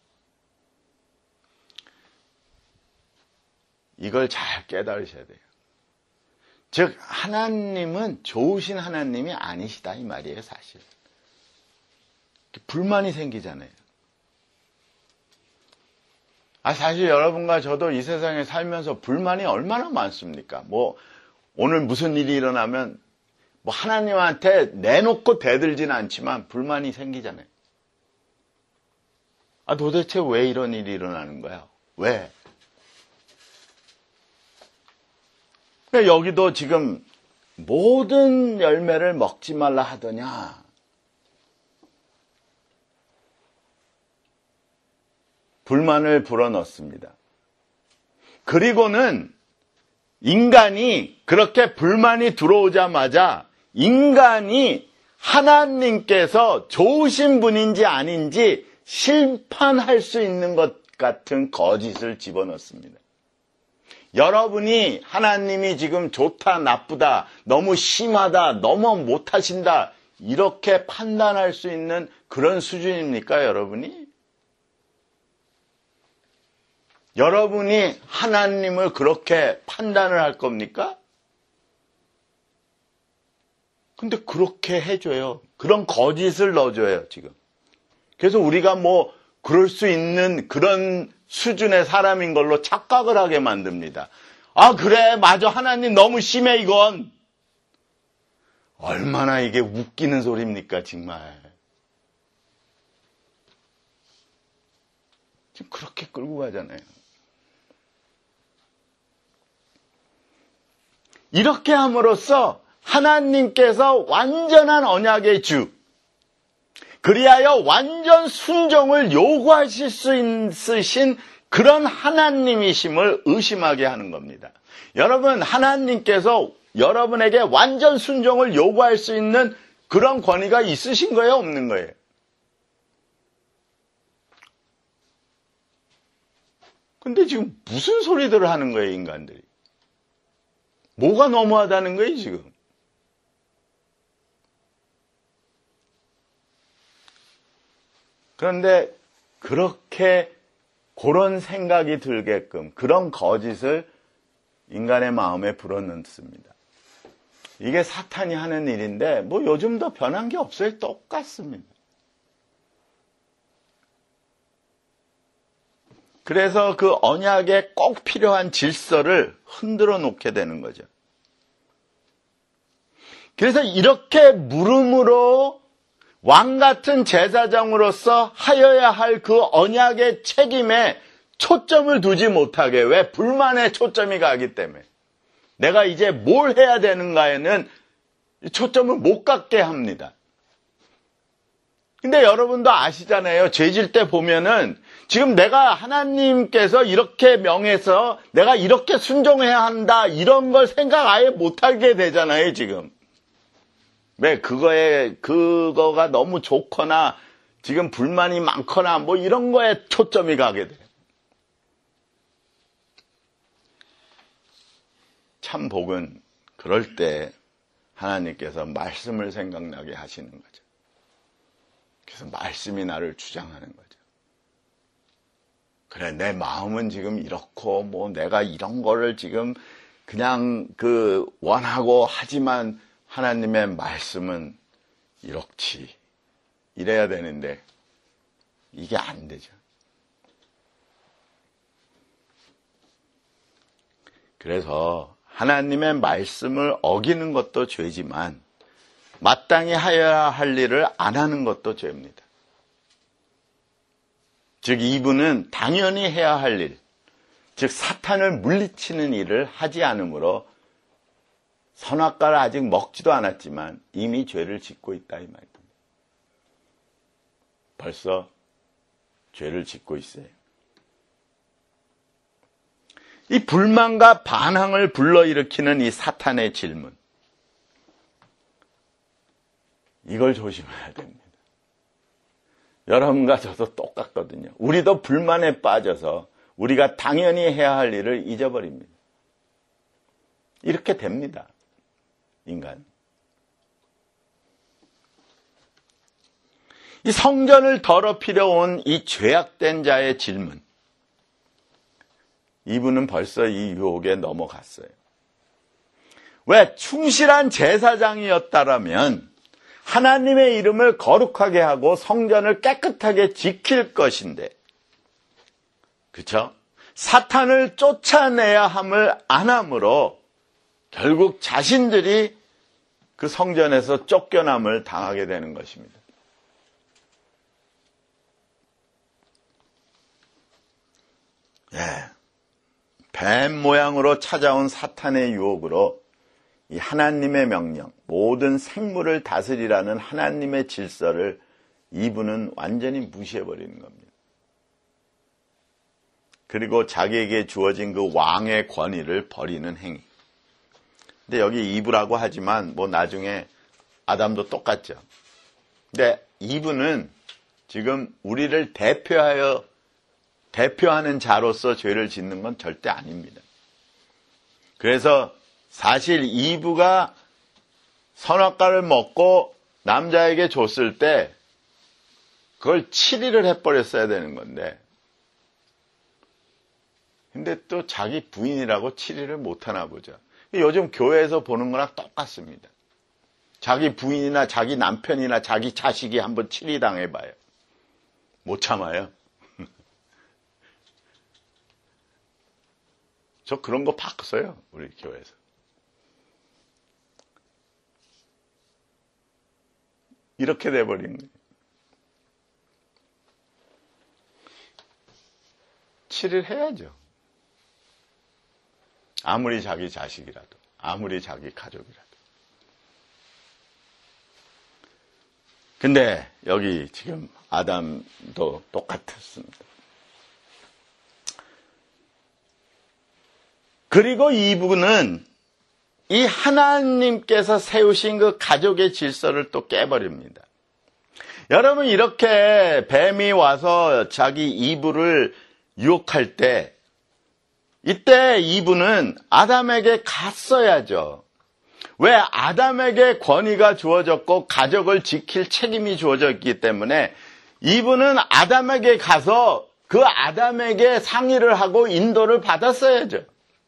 이걸 잘 깨달으셔야 돼요. 즉 하나님은 좋으신 하나님이 아니시다 이 말이에요, 사실. 불만이 생기잖아요. 아, 사실 여러분과 저도 이 세상에 살면서 불만이 얼마나 많습니까? 뭐 오늘 무슨 일이 일어나면 뭐 하나님한테 내놓고 대들지는 않지만 불만이 생기잖아요. 아, 도대체 왜 이런 일이 일어나는 거야? 왜? 그러니까 여기도 지금 모든 열매를 먹지 말라 하더냐. 불만을 불어넣습니다. 그리고는 인간이 그렇게 불만이 들어오자마자 인간이 하나님께서 좋으신 분인지 아닌지 심판할 수 있는 것, 같은 거짓을 집어넣습니다. 여러분이 하나님이 지금 좋다, 나쁘다, 너무 심하다, 너무 못하신다, 이렇게 판단할 수 있는 그런 수준입니까, 여러분이? 여러분이 하나님을 그렇게 판단을 할 겁니까? 근데 그렇게 해줘요. 그런 거짓을 넣어줘요, 지금. 그래서 우리가 뭐, 그럴 수 있는 그런 수준의 사람인 걸로 착각을 하게 만듭니다. 아, 그래, 맞아. 하나님 너무 심해, 이건. 얼마나 이게 웃기는 소리입니까, 정말. 지금 그렇게 끌고 가잖아요. 이렇게 함으로써 하나님께서 완전한 언약의 주, 그리하여 완전 순종을 요구하실 수 있으신 그런 하나님이심을 의심하게 하는 겁니다. 여러분, 하나님께서 여러분에게 완전 순종을 요구할 수 있는 그런 권위가 있으신 거예요, 없는 거예요? 근데 지금 무슨 소리들을 하는 거예요, 인간들이? 뭐가 너무하다는 거예요, 지금? 그런데 그렇게 그런 생각이 들게끔 그런 거짓을 인간의 마음에 불어넣습니다. 이게 사탄이 하는 일인데 뭐 요즘도 변한 게 없어요. 똑같습니다. 그래서 그 언약에 꼭 필요한 질서를 흔들어 놓게 되는 거죠. 그래서 이렇게 물음으로 왕 같은 제사장으로서 하여야 할 그 언약의 책임에 초점을 두지 못하게, 왜? 불만에 초점이 가기 때문에. 내가 이제 뭘 해야 되는가에는 초점을 못 갖게 합니다. 근데 여러분도 아시잖아요. 죄질 때 보면은 지금 내가 하나님께서 이렇게 명해서 내가 이렇게 순종해야 한다, 이런 걸 생각 아예 못하게 되잖아요, 지금. 왜? 그거에, 그거가 너무 좋거나, 지금 불만이 많거나, 뭐 이런 거에 초점이 가게 돼요. 참 복은 그럴 때 하나님께서 말씀을 생각나게 하시는 거죠. 그래서 말씀이 나를 주장하는 거죠. 그래, 내 마음은 지금 이렇고, 뭐 내가 이런 거를 지금 그냥 그 원하고 하지만 하나님의 말씀은 이렇지. 이래야 되는데 이게 안 되죠. 그래서 하나님의 말씀을 어기는 것도 죄지만 마땅히 하여야 할 일을 안 하는 것도 죄입니다. 즉 이분은 당연히 해야 할 일, 즉 사탄을 물리치는 일을 하지 않으므로 선악과를 아직 먹지도 않았지만 이미 죄를 짓고 있다 이 말입니다. 벌써 죄를 짓고 있어요. 이 불만과 반항을 불러일으키는 이 사탄의 질문, 이걸 조심해야 됩니다. 여러분과 저도 똑같거든요. 우리도 불만에 빠져서 우리가 당연히 해야 할 일을 잊어버립니다. 이렇게 됩니다. 인간. 이 성전을 더럽히려 온 이 죄악된 자의 질문, 이분은 벌써 이 유혹에 넘어갔어요. 왜? 충실한 제사장이었다라면 하나님의 이름을 거룩하게 하고 성전을 깨끗하게 지킬 것인데, 그렇죠? 사탄을 쫓아내야 함을 안 함으로 결국 자신들이 그 성전에서 쫓겨남을 당하게 되는 것입니다. 예, 뱀 모양으로 찾아온 사탄의 유혹으로 이 하나님의 명령, 모든 생물을 다스리라는 하나님의 질서를 이분은 완전히 무시해버리는 겁니다. 그리고 자기에게 주어진 그 왕의 권위를 버리는 행위. 근데 여기 이브라고 하지만 뭐 나중에 아담도 똑같죠. 근데 이브는 지금 우리를 대표하여 대표하는 자로서 죄를 짓는 건 절대 아닙니다. 그래서 사실 이브가 선악과를 먹고 남자에게 줬을 때 그걸 칠 일을 해버렸어야 되는 건데, 근데 또 자기 부인이라고 칠 일을 못하나 보죠. 요즘 교회에서 보는 거랑 똑같습니다. 자기 부인이나 자기 남편이나 자기 자식이 한번 칠 일 당해봐요. 못 참아요. 저 그런 거 봤어요, 우리 교회에서. 이렇게 돼버린 거예요. 칠 일 해야죠. 아무리 자기 자식이라도, 아무리 자기 가족이라도. 근데 여기 지금 아담도 똑같았습니다. 그리고 이브는 이 하나님께서 세우신 그 가족의 질서를 또 깨버립니다. 여러분, 이렇게 뱀이 와서 자기 이브를 유혹할 때, 이때 이브는 아담에게 갔어야죠. 왜? 아담에게 권위가 주어졌고 가족을 지킬 책임이 주어졌기 때문에 이브는 아담에게 가서 그 아담에게 상의를 하고 인도를 받았어야죠.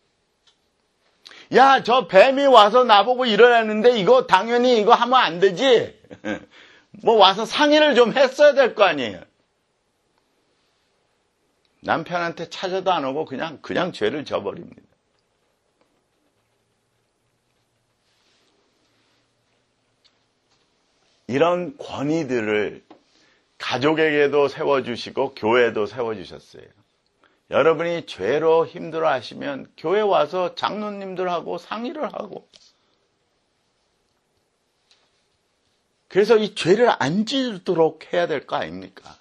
야, 저 뱀이 와서 나보고 이러라는데 이거 당연히 이거 하면 안 되지. 뭐 와서 상의를 좀 했어야 될 거 아니에요. 남편한테 찾아도 안 오고 그냥 그냥 죄를 져버립니다. 이런 권위들을 가족에게도 세워주시고 교회에도 세워주셨어요. 여러분이 죄로 힘들어 하시면 교회 와서 장로님들하고 상의를 하고, 그래서 이 죄를 안 지도록 해야 될 거 아닙니까?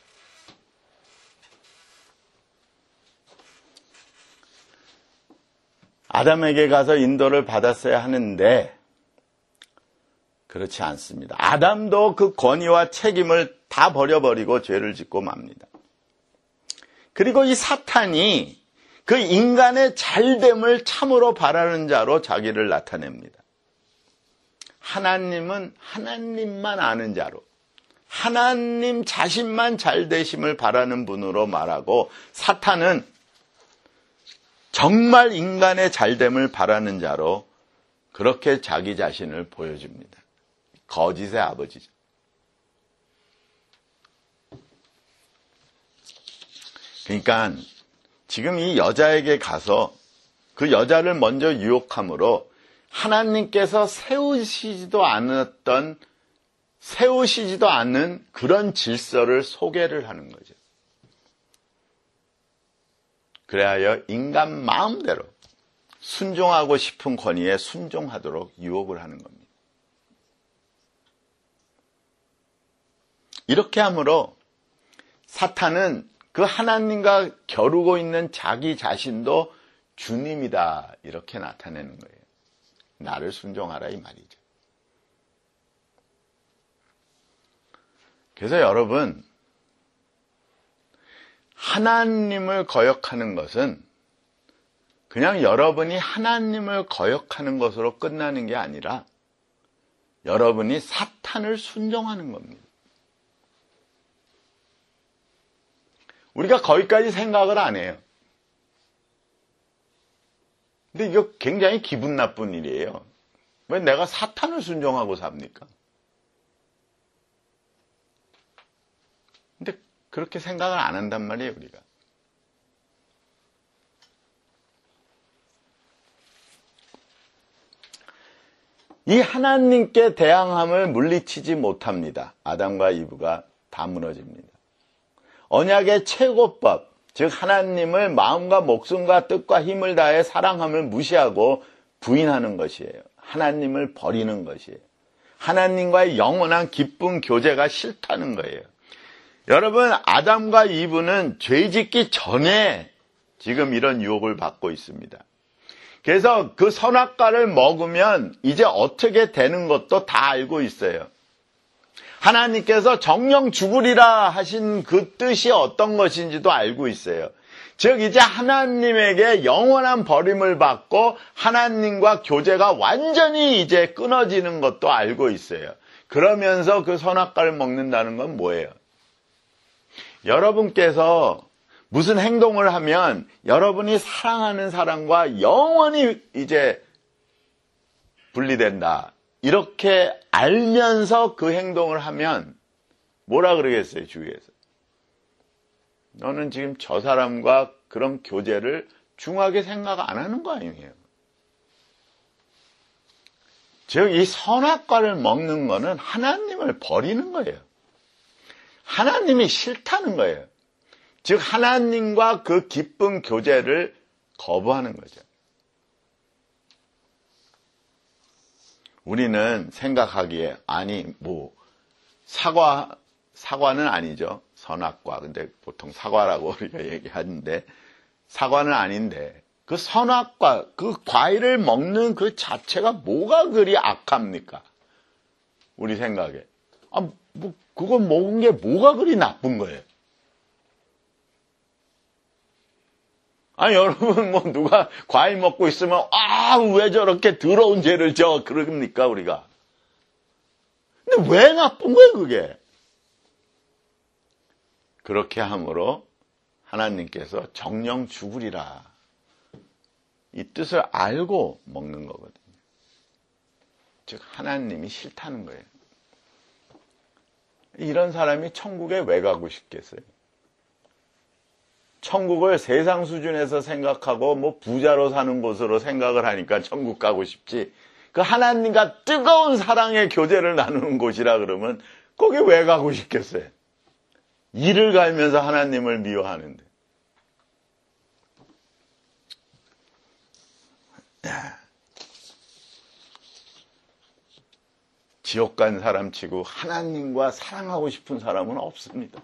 아담에게 가서 인도를 받았어야 하는데 그렇지 않습니다. 아담도 그 권위와 책임을 다 버려버리고 죄를 짓고 맙니다. 그리고 이 사탄이 그 인간의 잘됨을 참으로 바라는 자로 자기를 나타냅니다. 하나님은 하나님만 아는 자로, 하나님 자신만 잘되심을 바라는 분으로 말하고, 사탄은 정말 인간의 잘됨을 바라는 자로 그렇게 자기 자신을 보여줍니다. 거짓의 아버지죠. 그러니까 지금 이 여자에게 가서 그 여자를 먼저 유혹함으로 하나님께서 세우시지도 않았던, 세우시지도 않은 그런 질서를 소개를 하는 거죠. 그래야 인간 마음대로 순종하고 싶은 권위에 순종하도록 유혹을 하는 겁니다. 이렇게 함으로 사탄은 그 하나님과 겨루고 있는 자기 자신도 주님이다, 이렇게 나타내는 거예요. 나를 순종하라, 이 말이죠. 그래서 여러분, 하나님을 거역하는 것은 그냥 여러분이 하나님을 거역하는 것으로 끝나는 게 아니라 여러분이 사탄을 순종하는 겁니다. 우리가 거기까지 생각을 안 해요. 근데 이거 굉장히 기분 나쁜 일이에요. 왜 내가 사탄을 순종하고 삽니까? 근데 그렇게 생각을 안 한단 말이에요, 우리가. 이 하나님께 대항함을 물리치지 못합니다. 아담과 이브가 다 무너집니다. 언약의 최고법, 즉 하나님을 마음과 목숨과 뜻과 힘을 다해 사랑함을 무시하고 부인하는 것이에요. 하나님을 버리는 것이에요. 하나님과의 영원한 기쁜 교제가 싫다는 거예요. 여러분, 아담과 이브는 죄짓기 전에 지금 이런 유혹을 받고 있습니다. 그래서 그 선악과를 먹으면 이제 어떻게 되는 것도 다 알고 있어요. 하나님께서 정령 죽으리라 하신 그 뜻이 어떤 것인지도 알고 있어요. 즉 이제 하나님에게 영원한 버림을 받고 하나님과 교제가 완전히 이제 끊어지는 것도 알고 있어요. 그러면서 그 선악과를 먹는다는 건 뭐예요? 여러분께서 무슨 행동을 하면 여러분이 사랑하는 사람과 영원히 이제 분리된다. 이렇게 알면서 그 행동을 하면 뭐라 그러겠어요, 주위에서? 너는 지금 저 사람과 그런 교제를 중하게 생각 안 하는 거 아니에요? 즉, 이 선악과를 먹는 거는 하나님을 버리는 거예요. 하나님이 싫다는 거예요. 즉, 하나님과 그 기쁜 교제를 거부하는 거죠. 우리는 생각하기에, 아니, 뭐, 사과, 사과는 아니죠. 선악과. 근데 보통 사과라고 우리가 얘기하는데, 사과는 아닌데, 그 선악과, 그 과일을 먹는 그 자체가 뭐가 그리 악합니까? 우리 생각에. 아, 뭐, 그걸 먹은 게 뭐가 그리 나쁜 거예요? 아니, 여러분, 뭐, 누가 과일 먹고 있으면, 아, 왜 저렇게 더러운 죄를 져? 그럽니까, 우리가? 근데 왜 나쁜 거예요, 그게? 그렇게 함으로 하나님께서 정령 죽으리라. 이 뜻을 알고 먹는 거거든요. 즉, 하나님이 싫다는 거예요. 이런 사람이 천국에 왜 가고 싶겠어요? 천국을 세상 수준에서 생각하고 뭐 부자로 사는 곳으로 생각을 하니까 천국 가고 싶지. 그 하나님과 뜨거운 사랑의 교제를 나누는 곳이라 그러면 거기 왜 가고 싶겠어요? 이를 갈면서 하나님을 미워하는데. 지옥 간 사람 치고 하나님과 사랑하고 싶은 사람은 없습니다.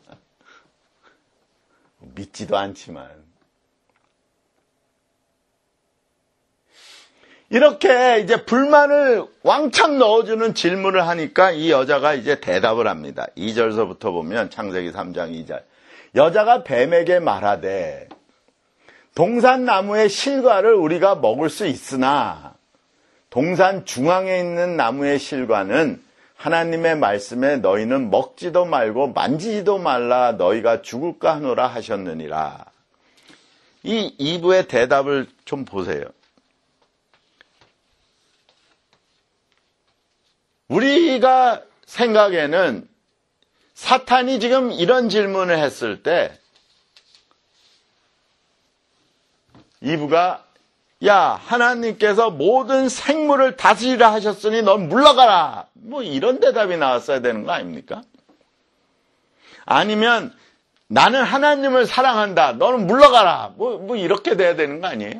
믿지도 않지만. 이렇게 이제 불만을 왕창 넣어주는 질문을 하니까 이 여자가 이제 대답을 합니다. 이 절서부터 보면 창세기 삼 장 이 절. 여자가 뱀에게 말하되 동산나무의 실과를 우리가 먹을 수 있으나 동산 중앙에 있는 나무의 실과는 하나님의 말씀에 너희는 먹지도 말고 만지지도 말라 너희가 죽을까 하노라 하셨느니라. 이 이브의 대답을 좀 보세요. 우리가 생각에는 사탄이 지금 이런 질문을 했을 때 이브가 야, 하나님께서 모든 생물을 다스리라 하셨으니 넌 물러가라. 뭐 이런 대답이 나왔어야 되는 거 아닙니까? 아니면 나는 하나님을 사랑한다. 너는 물러가라. 뭐, 뭐 이렇게 돼야 되는 거 아니에요?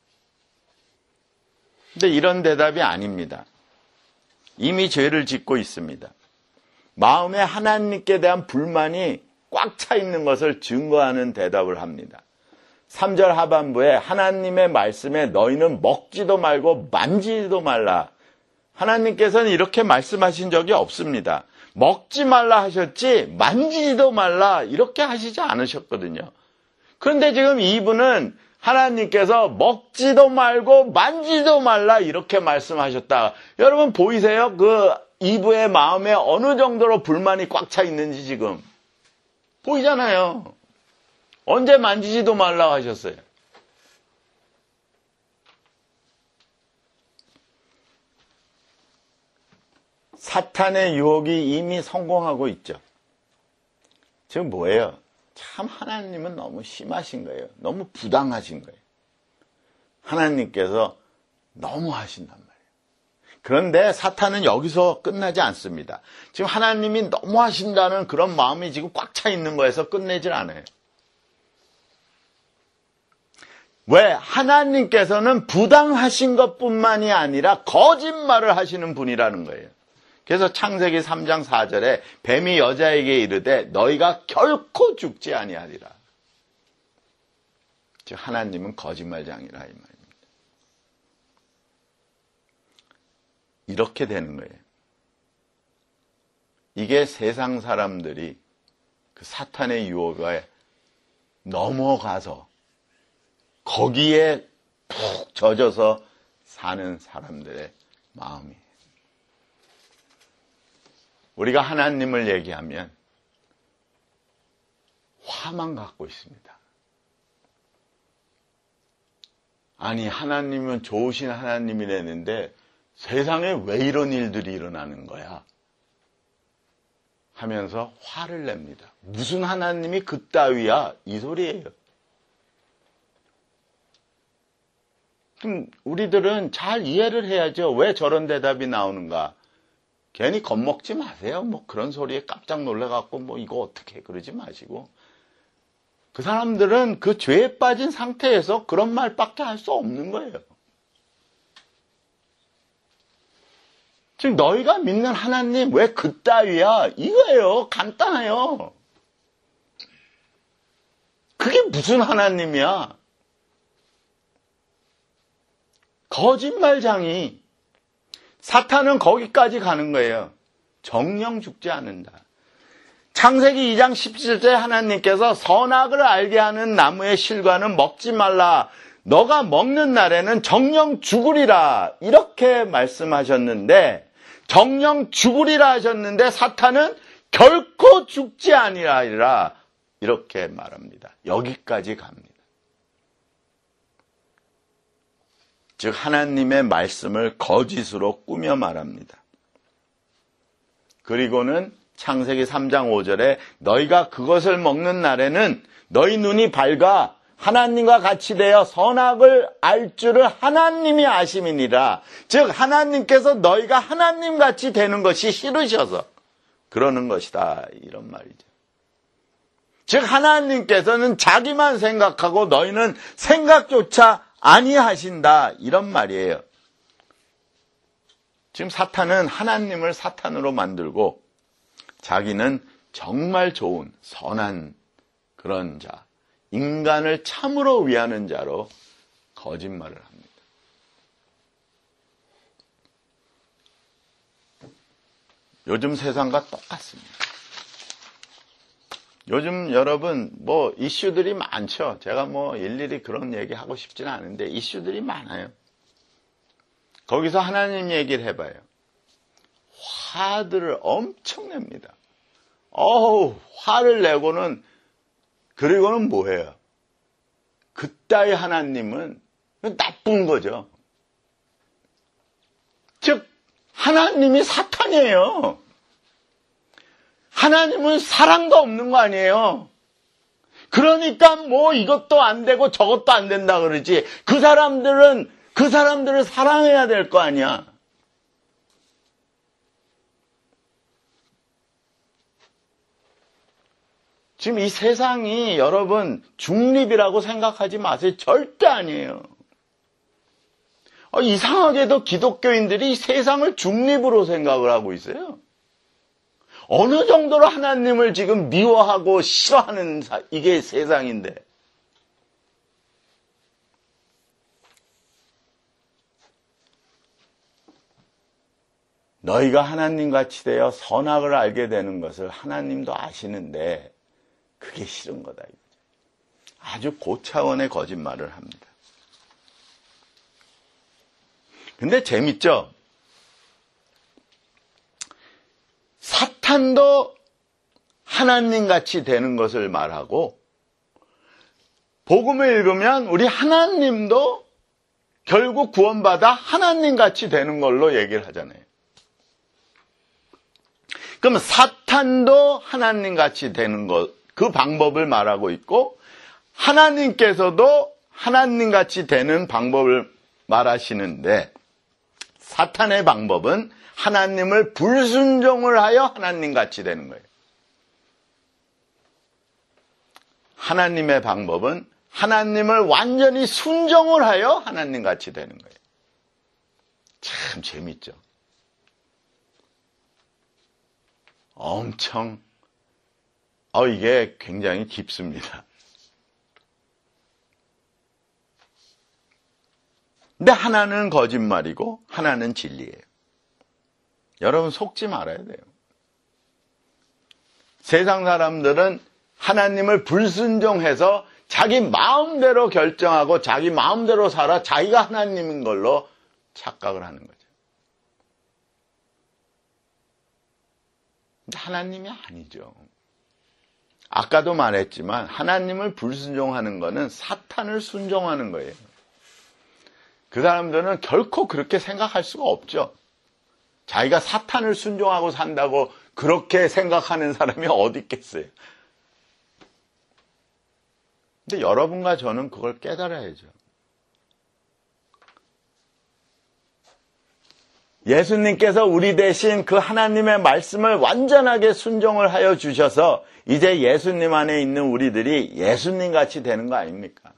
근데 이런 대답이 아닙니다. 이미 죄를 짓고 있습니다. 마음에 하나님께 대한 불만이 꽉 차 있는 것을 증거하는 대답을 합니다. 삼 절 하반부에 하나님의 말씀에 너희는 먹지도 말고 만지지도 말라. 하나님께서는 이렇게 말씀하신 적이 없습니다. 먹지 말라 하셨지 만지지도 말라 이렇게 하시지 않으셨거든요. 그런데 지금 이분은 하나님께서 먹지도 말고 만지지도 말라 이렇게 말씀하셨다. 여러분 보이세요? 그 이브의 마음에 어느 정도로 불만이 꽉 차 있는지 지금 보이잖아요. 언제 만지지도 말라고 하셨어요? 사탄의 유혹이 이미 성공하고 있죠. 지금 뭐예요? 참 하나님은 너무 심하신 거예요. 너무 부당하신 거예요. 하나님께서 너무 하신단 말이에요. 그런데 사탄은 여기서 끝나지 않습니다. 지금 하나님이 너무 하신다는 그런 마음이 지금 꽉 차 있는 거에서 끝내질 않아요. 왜? 하나님께서는 부당하신 것뿐만이 아니라 거짓말을 하시는 분이라는 거예요. 그래서 창세기 삼 장 사 절에 뱀이 여자에게 이르되 너희가 결코 죽지 아니하리라. 즉 하나님은 거짓말장이라 이 말입니다. 이렇게 되는 거예요. 이게 세상 사람들이 그 사탄의 유혹에 넘어가서 거기에 푹 젖어서 사는 사람들의 마음이에요. 우리가 하나님을 얘기하면 화만 갖고 있습니다. 아니, 하나님은 좋으신 하나님이라는데 세상에 왜 이런 일들이 일어나는 거야? 하면서 화를 냅니다. 무슨 하나님이 그따위야? 이 소리예요. 그럼 우리들은 잘 이해를 해야죠. 왜 저런 대답이 나오는가? 괜히 겁먹지 마세요. 뭐 그런 소리에 깜짝 놀라갖고 뭐 이거 어떻게 그러지 마시고. 그 사람들은 그 죄에 빠진 상태에서 그런 말밖에 할 수 없는 거예요. 지금 너희가 믿는 하나님 왜 그따위야? 이거예요. 간단해요. 그게 무슨 하나님이야? 거짓말장이. 사탄은 거기까지 가는 거예요. 정령 죽지 않는다. 창세기 이 장 십칠 절에 하나님께서 선악을 알게 하는 나무의 실과는 먹지 말라. 너가 먹는 날에는 정령 죽으리라. 이렇게 말씀하셨는데 정령 죽으리라 하셨는데 사탄은 결코 죽지 아니하리라. 이렇게 말합니다. 여기까지 갑니다. 즉 하나님의 말씀을 거짓으로 꾸며 말합니다. 그리고는 창세기 삼 장 오 절에 너희가 그것을 먹는 날에는 너희 눈이 밝아 하나님과 같이 되어 선악을 알 줄을 하나님이 아심이니라. 즉 하나님께서 너희가 하나님같이 되는 것이 싫으셔서 그러는 것이다. 이런 말이죠. 즉 하나님께서는 자기만 생각하고 너희는 생각조차 아니하신다. 이런 말이에요. 지금 사탄은 하나님을 사탄으로 만들고 자기는 정말 좋은 선한 그런 자, 인간을 참으로 위하는 자로 거짓말을 합니다. 요즘 세상과 똑같습니다. 요즘 여러분 뭐 이슈들이 많죠. 제가 뭐 일일이 그런 얘기 하고 싶지는 않은데 이슈들이 많아요. 거기서 하나님 얘기를 해봐요. 화들을 엄청 냅니다. 어우, 화를 내고는, 그리고는 뭐예요? 그따위 하나님은 나쁜 거죠. 즉, 하나님이 사탄이에요. 하나님은 사랑도 없는 거 아니에요. 그러니까 뭐 이것도 안 되고 저것도 안 된다 그러지. 그 사람들은, 그 사람들을 사랑해야 될 거 아니야. 지금 이 세상이 여러분 중립이라고 생각하지 마세요. 절대 아니에요. 어, 이상하게도 기독교인들이 세상을 중립으로 생각을 하고 있어요. 어느 정도로 하나님을 지금 미워하고 싫어하는 사, 이게 세상인데. 너희가 하나님같이 되어 선악을 알게 되는 것을 하나님도 아시는데 그게 싫은 거다. 아주 고차원의 거짓말을 합니다. 근데 재밌죠? 사탄도 하나님같이 되는 것을 말하고 복음을 읽으면 우리 하나님도 결국 구원받아 하나님같이 되는 걸로 얘기를 하잖아요. 그럼 사탄도 하나님같이 되는 것, 그 방법을 말하고 있고 하나님께서도 하나님같이 되는 방법을 말하시는데 사탄의 방법은 하나님을 불순종을 하여 하나님같이 되는 거예요. 하나님의 방법은 하나님을 완전히 순종을 하여 하나님같이 되는 거예요. 참 재밌죠. 엄청 어 이게 굉장히 깊습니다. 근데 하나는 거짓말이고 하나는 진리예요. 여러분 속지 말아야 돼요. 세상 사람들은 하나님을 불순종해서 자기 마음대로 결정하고 자기 마음대로 살아 자기가 하나님인 걸로 착각을 하는 거죠. 근데 하나님이 아니죠. 아까도 말했지만 하나님을 불순종하는 것은 사탄을 순종하는 거예요. 그 사람들은 결코 그렇게 생각할 수가 없죠. 자기가 사탄을 순종하고 산다고 그렇게 생각하는 사람이 어디 있겠어요. 근데 여러분과 저는 그걸 깨달아야죠. 예수님께서 우리 대신 그 하나님의 말씀을 완전하게 순종을 하여 주셔서 이제 예수님 안에 있는 우리들이 예수님 같이 되는 거 아닙니까?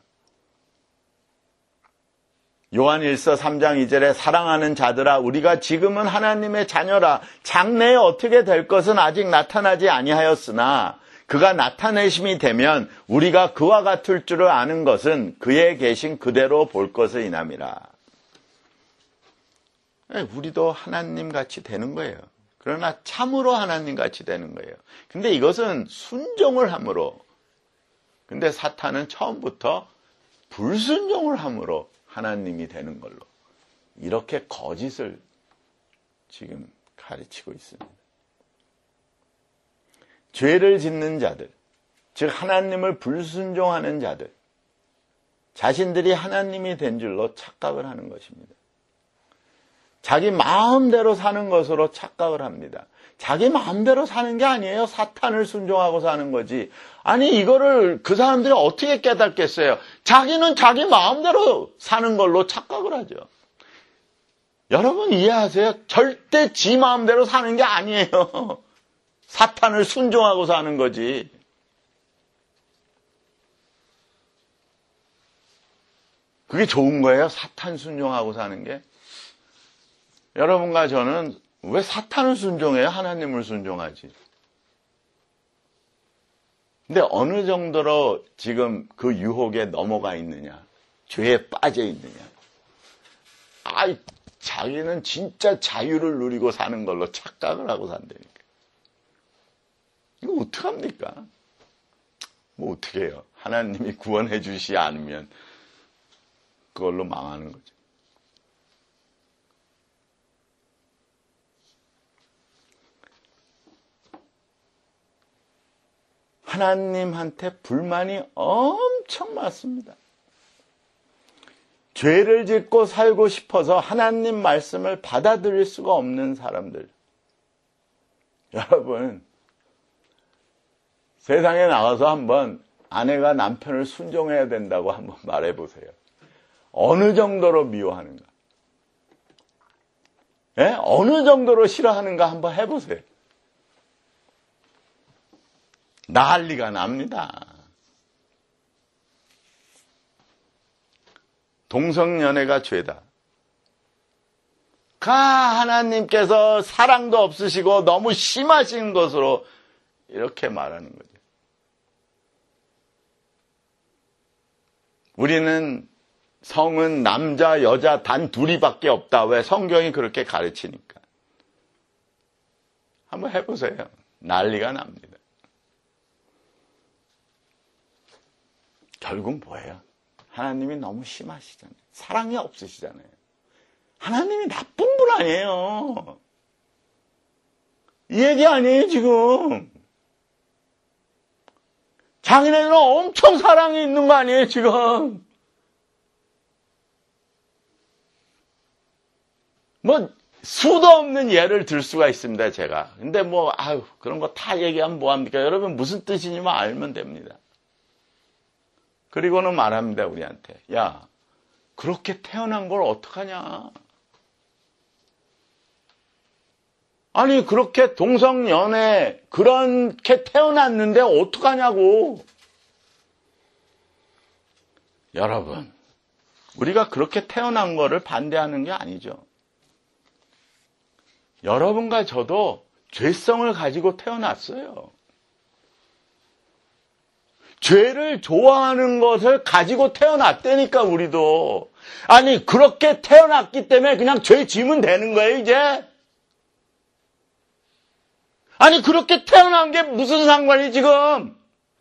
요한일서 삼 장 이 절에 사랑하는 자들아 우리가 지금은 하나님의 자녀라 장래에 어떻게 될 것은 아직 나타나지 아니하였으나 그가 나타내심이 되면 우리가 그와 같을 줄을 아는 것은 그에 계신 그대로 볼 것을 인함이라. 우리도 하나님같이 되는 거예요. 그러나 참으로 하나님같이 되는 거예요. 근데 이것은 순종을 함으로, 근데 사탄은 처음부터 불순종을 함으로 하나님이 되는 걸로 이렇게 거짓을 지금 가르치고 있습니다. 죄를 짓는 자들, 즉 하나님을 불순종하는 자들, 자신들이 하나님이 된 줄로 착각을 하는 것입니다. 자기 마음대로 사는 것으로 착각을 합니다. 자기 마음대로 사는 게 아니에요. 사탄을 순종하고 사는 거지. 아니 이거를 그 사람들이 어떻게 깨닫겠어요? 자기는 자기 마음대로 사는 걸로 착각을 하죠. 여러분 이해하세요? 절대 지 마음대로 사는 게 아니에요. 사탄을 순종하고 사는 거지. 그게 좋은 거예요? 사탄 순종하고 사는 게? 여러분과 저는 왜 사탄을 순종해요? 하나님을 순종하지. 근데 어느 정도로 지금 그 유혹에 넘어가 있느냐? 죄에 빠져 있느냐? 아이, 자기는 진짜 자유를 누리고 사는 걸로 착각을 하고 산다니까. 이거 어떡합니까? 뭐 어떻게 해요? 하나님이 구원해 주시지 않으면 그걸로 망하는 거죠. 하나님한테 불만이 엄청 많습니다. 죄를 짓고 살고 싶어서 하나님 말씀을 받아들일 수가 없는 사람들. 여러분, 세상에 나가서 한번 아내가 남편을 순종해야 된다고 한번 말해보세요. 어느 정도로 미워하는가? 예? 어느 정도로 싫어하는가 한번 해보세요. 난리가 납니다. 동성연애가 죄다. 가 하나님께서 사랑도 없으시고 너무 심하신 것으로 이렇게 말하는 거죠. 우리는 성은 남자, 여자 단 둘이밖에 없다. 왜? 성경이 그렇게 가르치니까. 한번 해보세요. 난리가 납니다. 결국 뭐예요? 하나님이 너무 심하시잖아요. 사랑이 없으시잖아요. 하나님이 나쁜 분 아니에요. 이 얘기 아니에요, 지금. 자기네들은 엄청 사랑이 있는 거 아니에요, 지금. 뭐, 수도 없는 예를 들 수가 있습니다, 제가. 근데 뭐, 아유, 그런 거 다 얘기하면 뭐합니까? 여러분, 무슨 뜻이냐면 알면 됩니다. 그리고는 말합니다, 우리한테. 야, 그렇게 태어난 걸 어떡하냐. 아니, 그렇게 동성연애, 그렇게 태어났는데 어떡하냐고. 여러분, 우리가 그렇게 태어난 거를 반대하는 게 아니죠. 여러분과 저도 죄성을 가지고 태어났어요. 죄를 좋아하는 것을 가지고 태어났다니까, 우리도. 아니, 그렇게 태어났기 때문에 그냥 죄 지면 되는 거예요, 이제? 아니 그렇게 태어난 게 무슨 상관이 지금?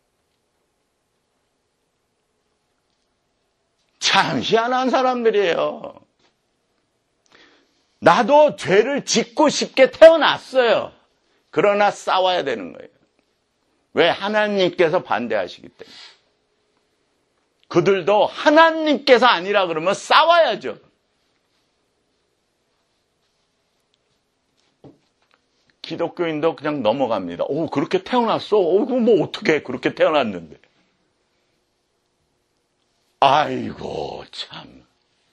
참 희한한 사람들이에요. 나도 죄를 짓고 싶게 태어났어요. 그러나 싸워야 되는 거예요. 왜? 하나님께서 반대하시기 때문에. 그들도 하나님께서 아니라 그러면 싸워야죠. 기독교인도 그냥 넘어갑니다. 오, 그렇게 태어났어? 오, 그럼 뭐 어떻게 그렇게 태어났는데. 아이고, 참.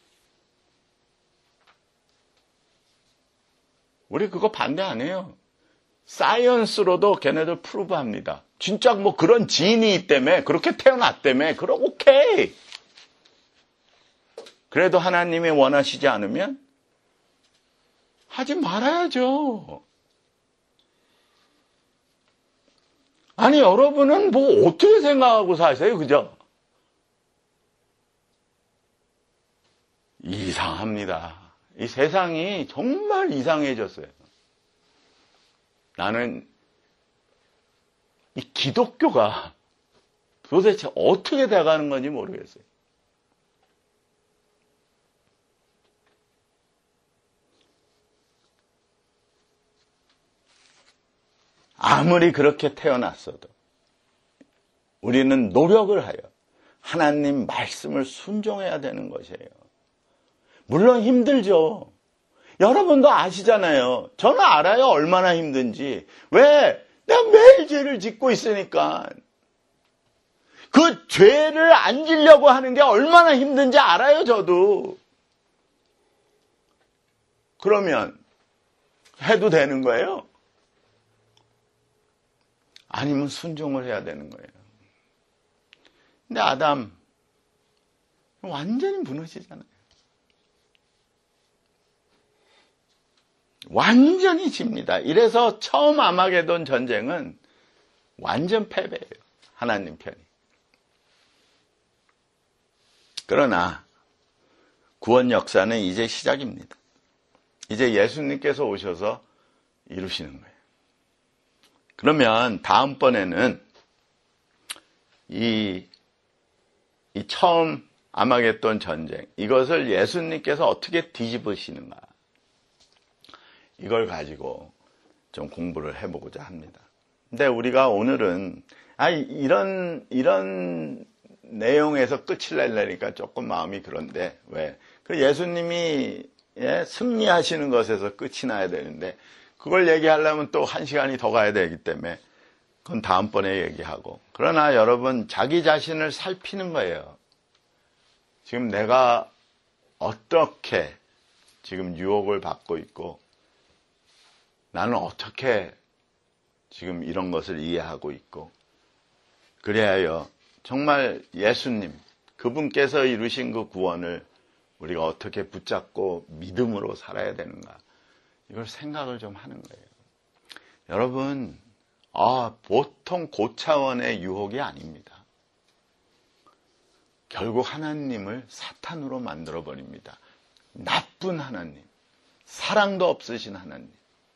우리 그거 반대 안 해요. 사이언스로도 걔네들 프루브합니다. 진짜 뭐 그런 지인이 있다며, 그렇게 태어났다며, 그럼 오케이. 그래도 하나님이 원하시지 않으면 하지 말아야죠. 아니, 여러분은 뭐 어떻게 생각하고 사세요, 그죠? 이상합니다. 이 세상이 정말 이상해졌어요. 나는 이 기독교가 도대체 어떻게 돼가는 건지 모르겠어요. 아무리 그렇게 태어났어도 우리는 노력을 하여 하나님 말씀을 순종해야 되는 것이에요. 물론 힘들죠. 여러분도 아시잖아요. 저는 알아요. 얼마나 힘든지. 왜? 내가 매일 죄를 짓고 있으니까. 그 죄를 안 지려고 하는 게 얼마나 힘든지 알아요. 저도. 그러면 해도 되는 거예요? 아니면 순종을 해야 되는 거예요. 근데 아담 완전히 무너지잖아요. 완전히 집니다. 이래서 처음 아마게돈 전쟁은 완전 패배예요. 하나님 편이. 그러나 구원 역사는 이제 시작입니다. 이제 예수님께서 오셔서 이루시는 거예요. 그러면 다음번에는 이, 이 처음 아마겟돈 전쟁, 이것을 예수님께서 어떻게 뒤집으시는가, 이걸 가지고 좀 공부를 해보고자 합니다. 근데 우리가 오늘은 아 이런 이런 내용에서 끝을 내려니까 조금 마음이 그런데 왜? 그 예수님이 예, 승리하시는 것에서 끝이 나야 되는데 그걸 얘기하려면 또 한 시간이 더 가야 되기 때문에 그건 다음번에 얘기하고. 그러나 여러분 자기 자신을 살피는 거예요. 지금 내가 어떻게 지금 유혹을 받고 있고 나는 어떻게 지금 이런 것을 이해하고 있고, 그래야요 정말 예수님 그분께서 이루신 그 구원을 우리가 어떻게 붙잡고 믿음으로 살아야 되는가, 이걸 생각을 좀 하는 거예요. 여러분, 아, 보통 고차원의 유혹이 아닙니다. 결국 하나님을 사탄으로 만들어 버립니다. 나쁜 하나님, 사랑도 없으신 하나님,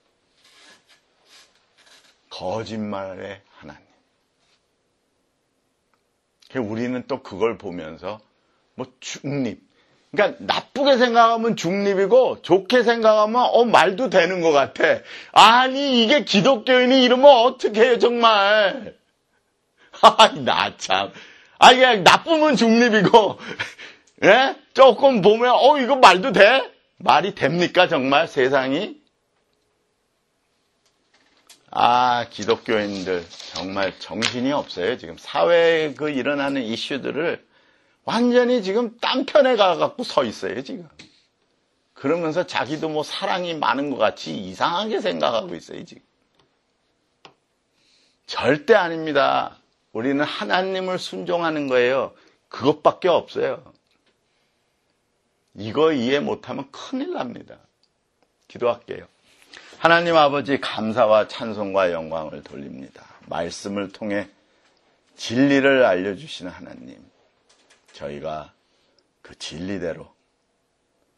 거짓말의 하나님. 우리는 또 그걸 보면서 뭐 중립, 그러니까 나쁘게 생각하면 중립이고 좋게 생각하면 어 말도 되는 것 같아. 아니 이게 기독교인이 이러면 어떻게 해요 정말. 아이 나 참. 아니 그냥 나쁘면 중립이고 예? 조금 보면 어 이거 말도 돼? 말이 됩니까 정말 세상이? 아, 기독교인들 정말 정신이 없어요. 지금 사회에 그 일어나는 이슈들을 완전히 지금 딴 편에 가갖고 서 있어요, 지금. 그러면서 자기도 뭐 사랑이 많은 것 같이 이상하게 생각하고 있어요, 지금. 절대 아닙니다. 우리는 하나님을 순종하는 거예요. 그것밖에 없어요. 이거 이해 못하면 큰일 납니다. 기도할게요. 하나님 아버지, 감사와 찬송과 영광을 돌립니다. 말씀을 통해 진리를 알려주시는 하나님, 저희가 그 진리대로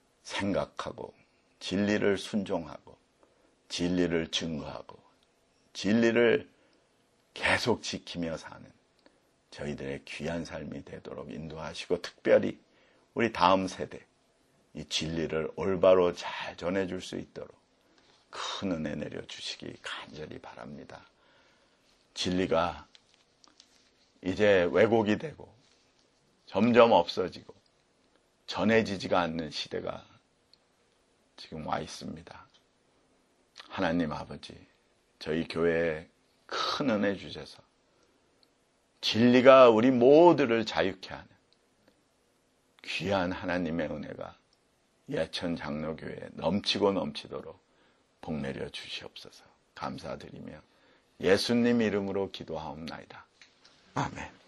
생각하고 진리를 순종하고 진리를 증거하고 진리를 계속 지키며 사는 저희들의 귀한 삶이 되도록 인도하시고, 특별히 우리 다음 세대 이 진리를 올바로 잘 전해줄 수 있도록 큰 은혜 내려주시기 간절히 바랍니다. 진리가 이제 왜곡이 되고 점점 없어지고 전해지지가 않는 시대가 지금 와 있습니다. 하나님 아버지, 저희 교회에 큰 은혜 주셔서 진리가 우리 모두를 자유케 하는 귀한 하나님의 은혜가 예천 장로교회에 넘치고 넘치도록 복 내려 주시옵소서. 감사드리며 예수님 이름으로 기도하옵나이다. 아멘.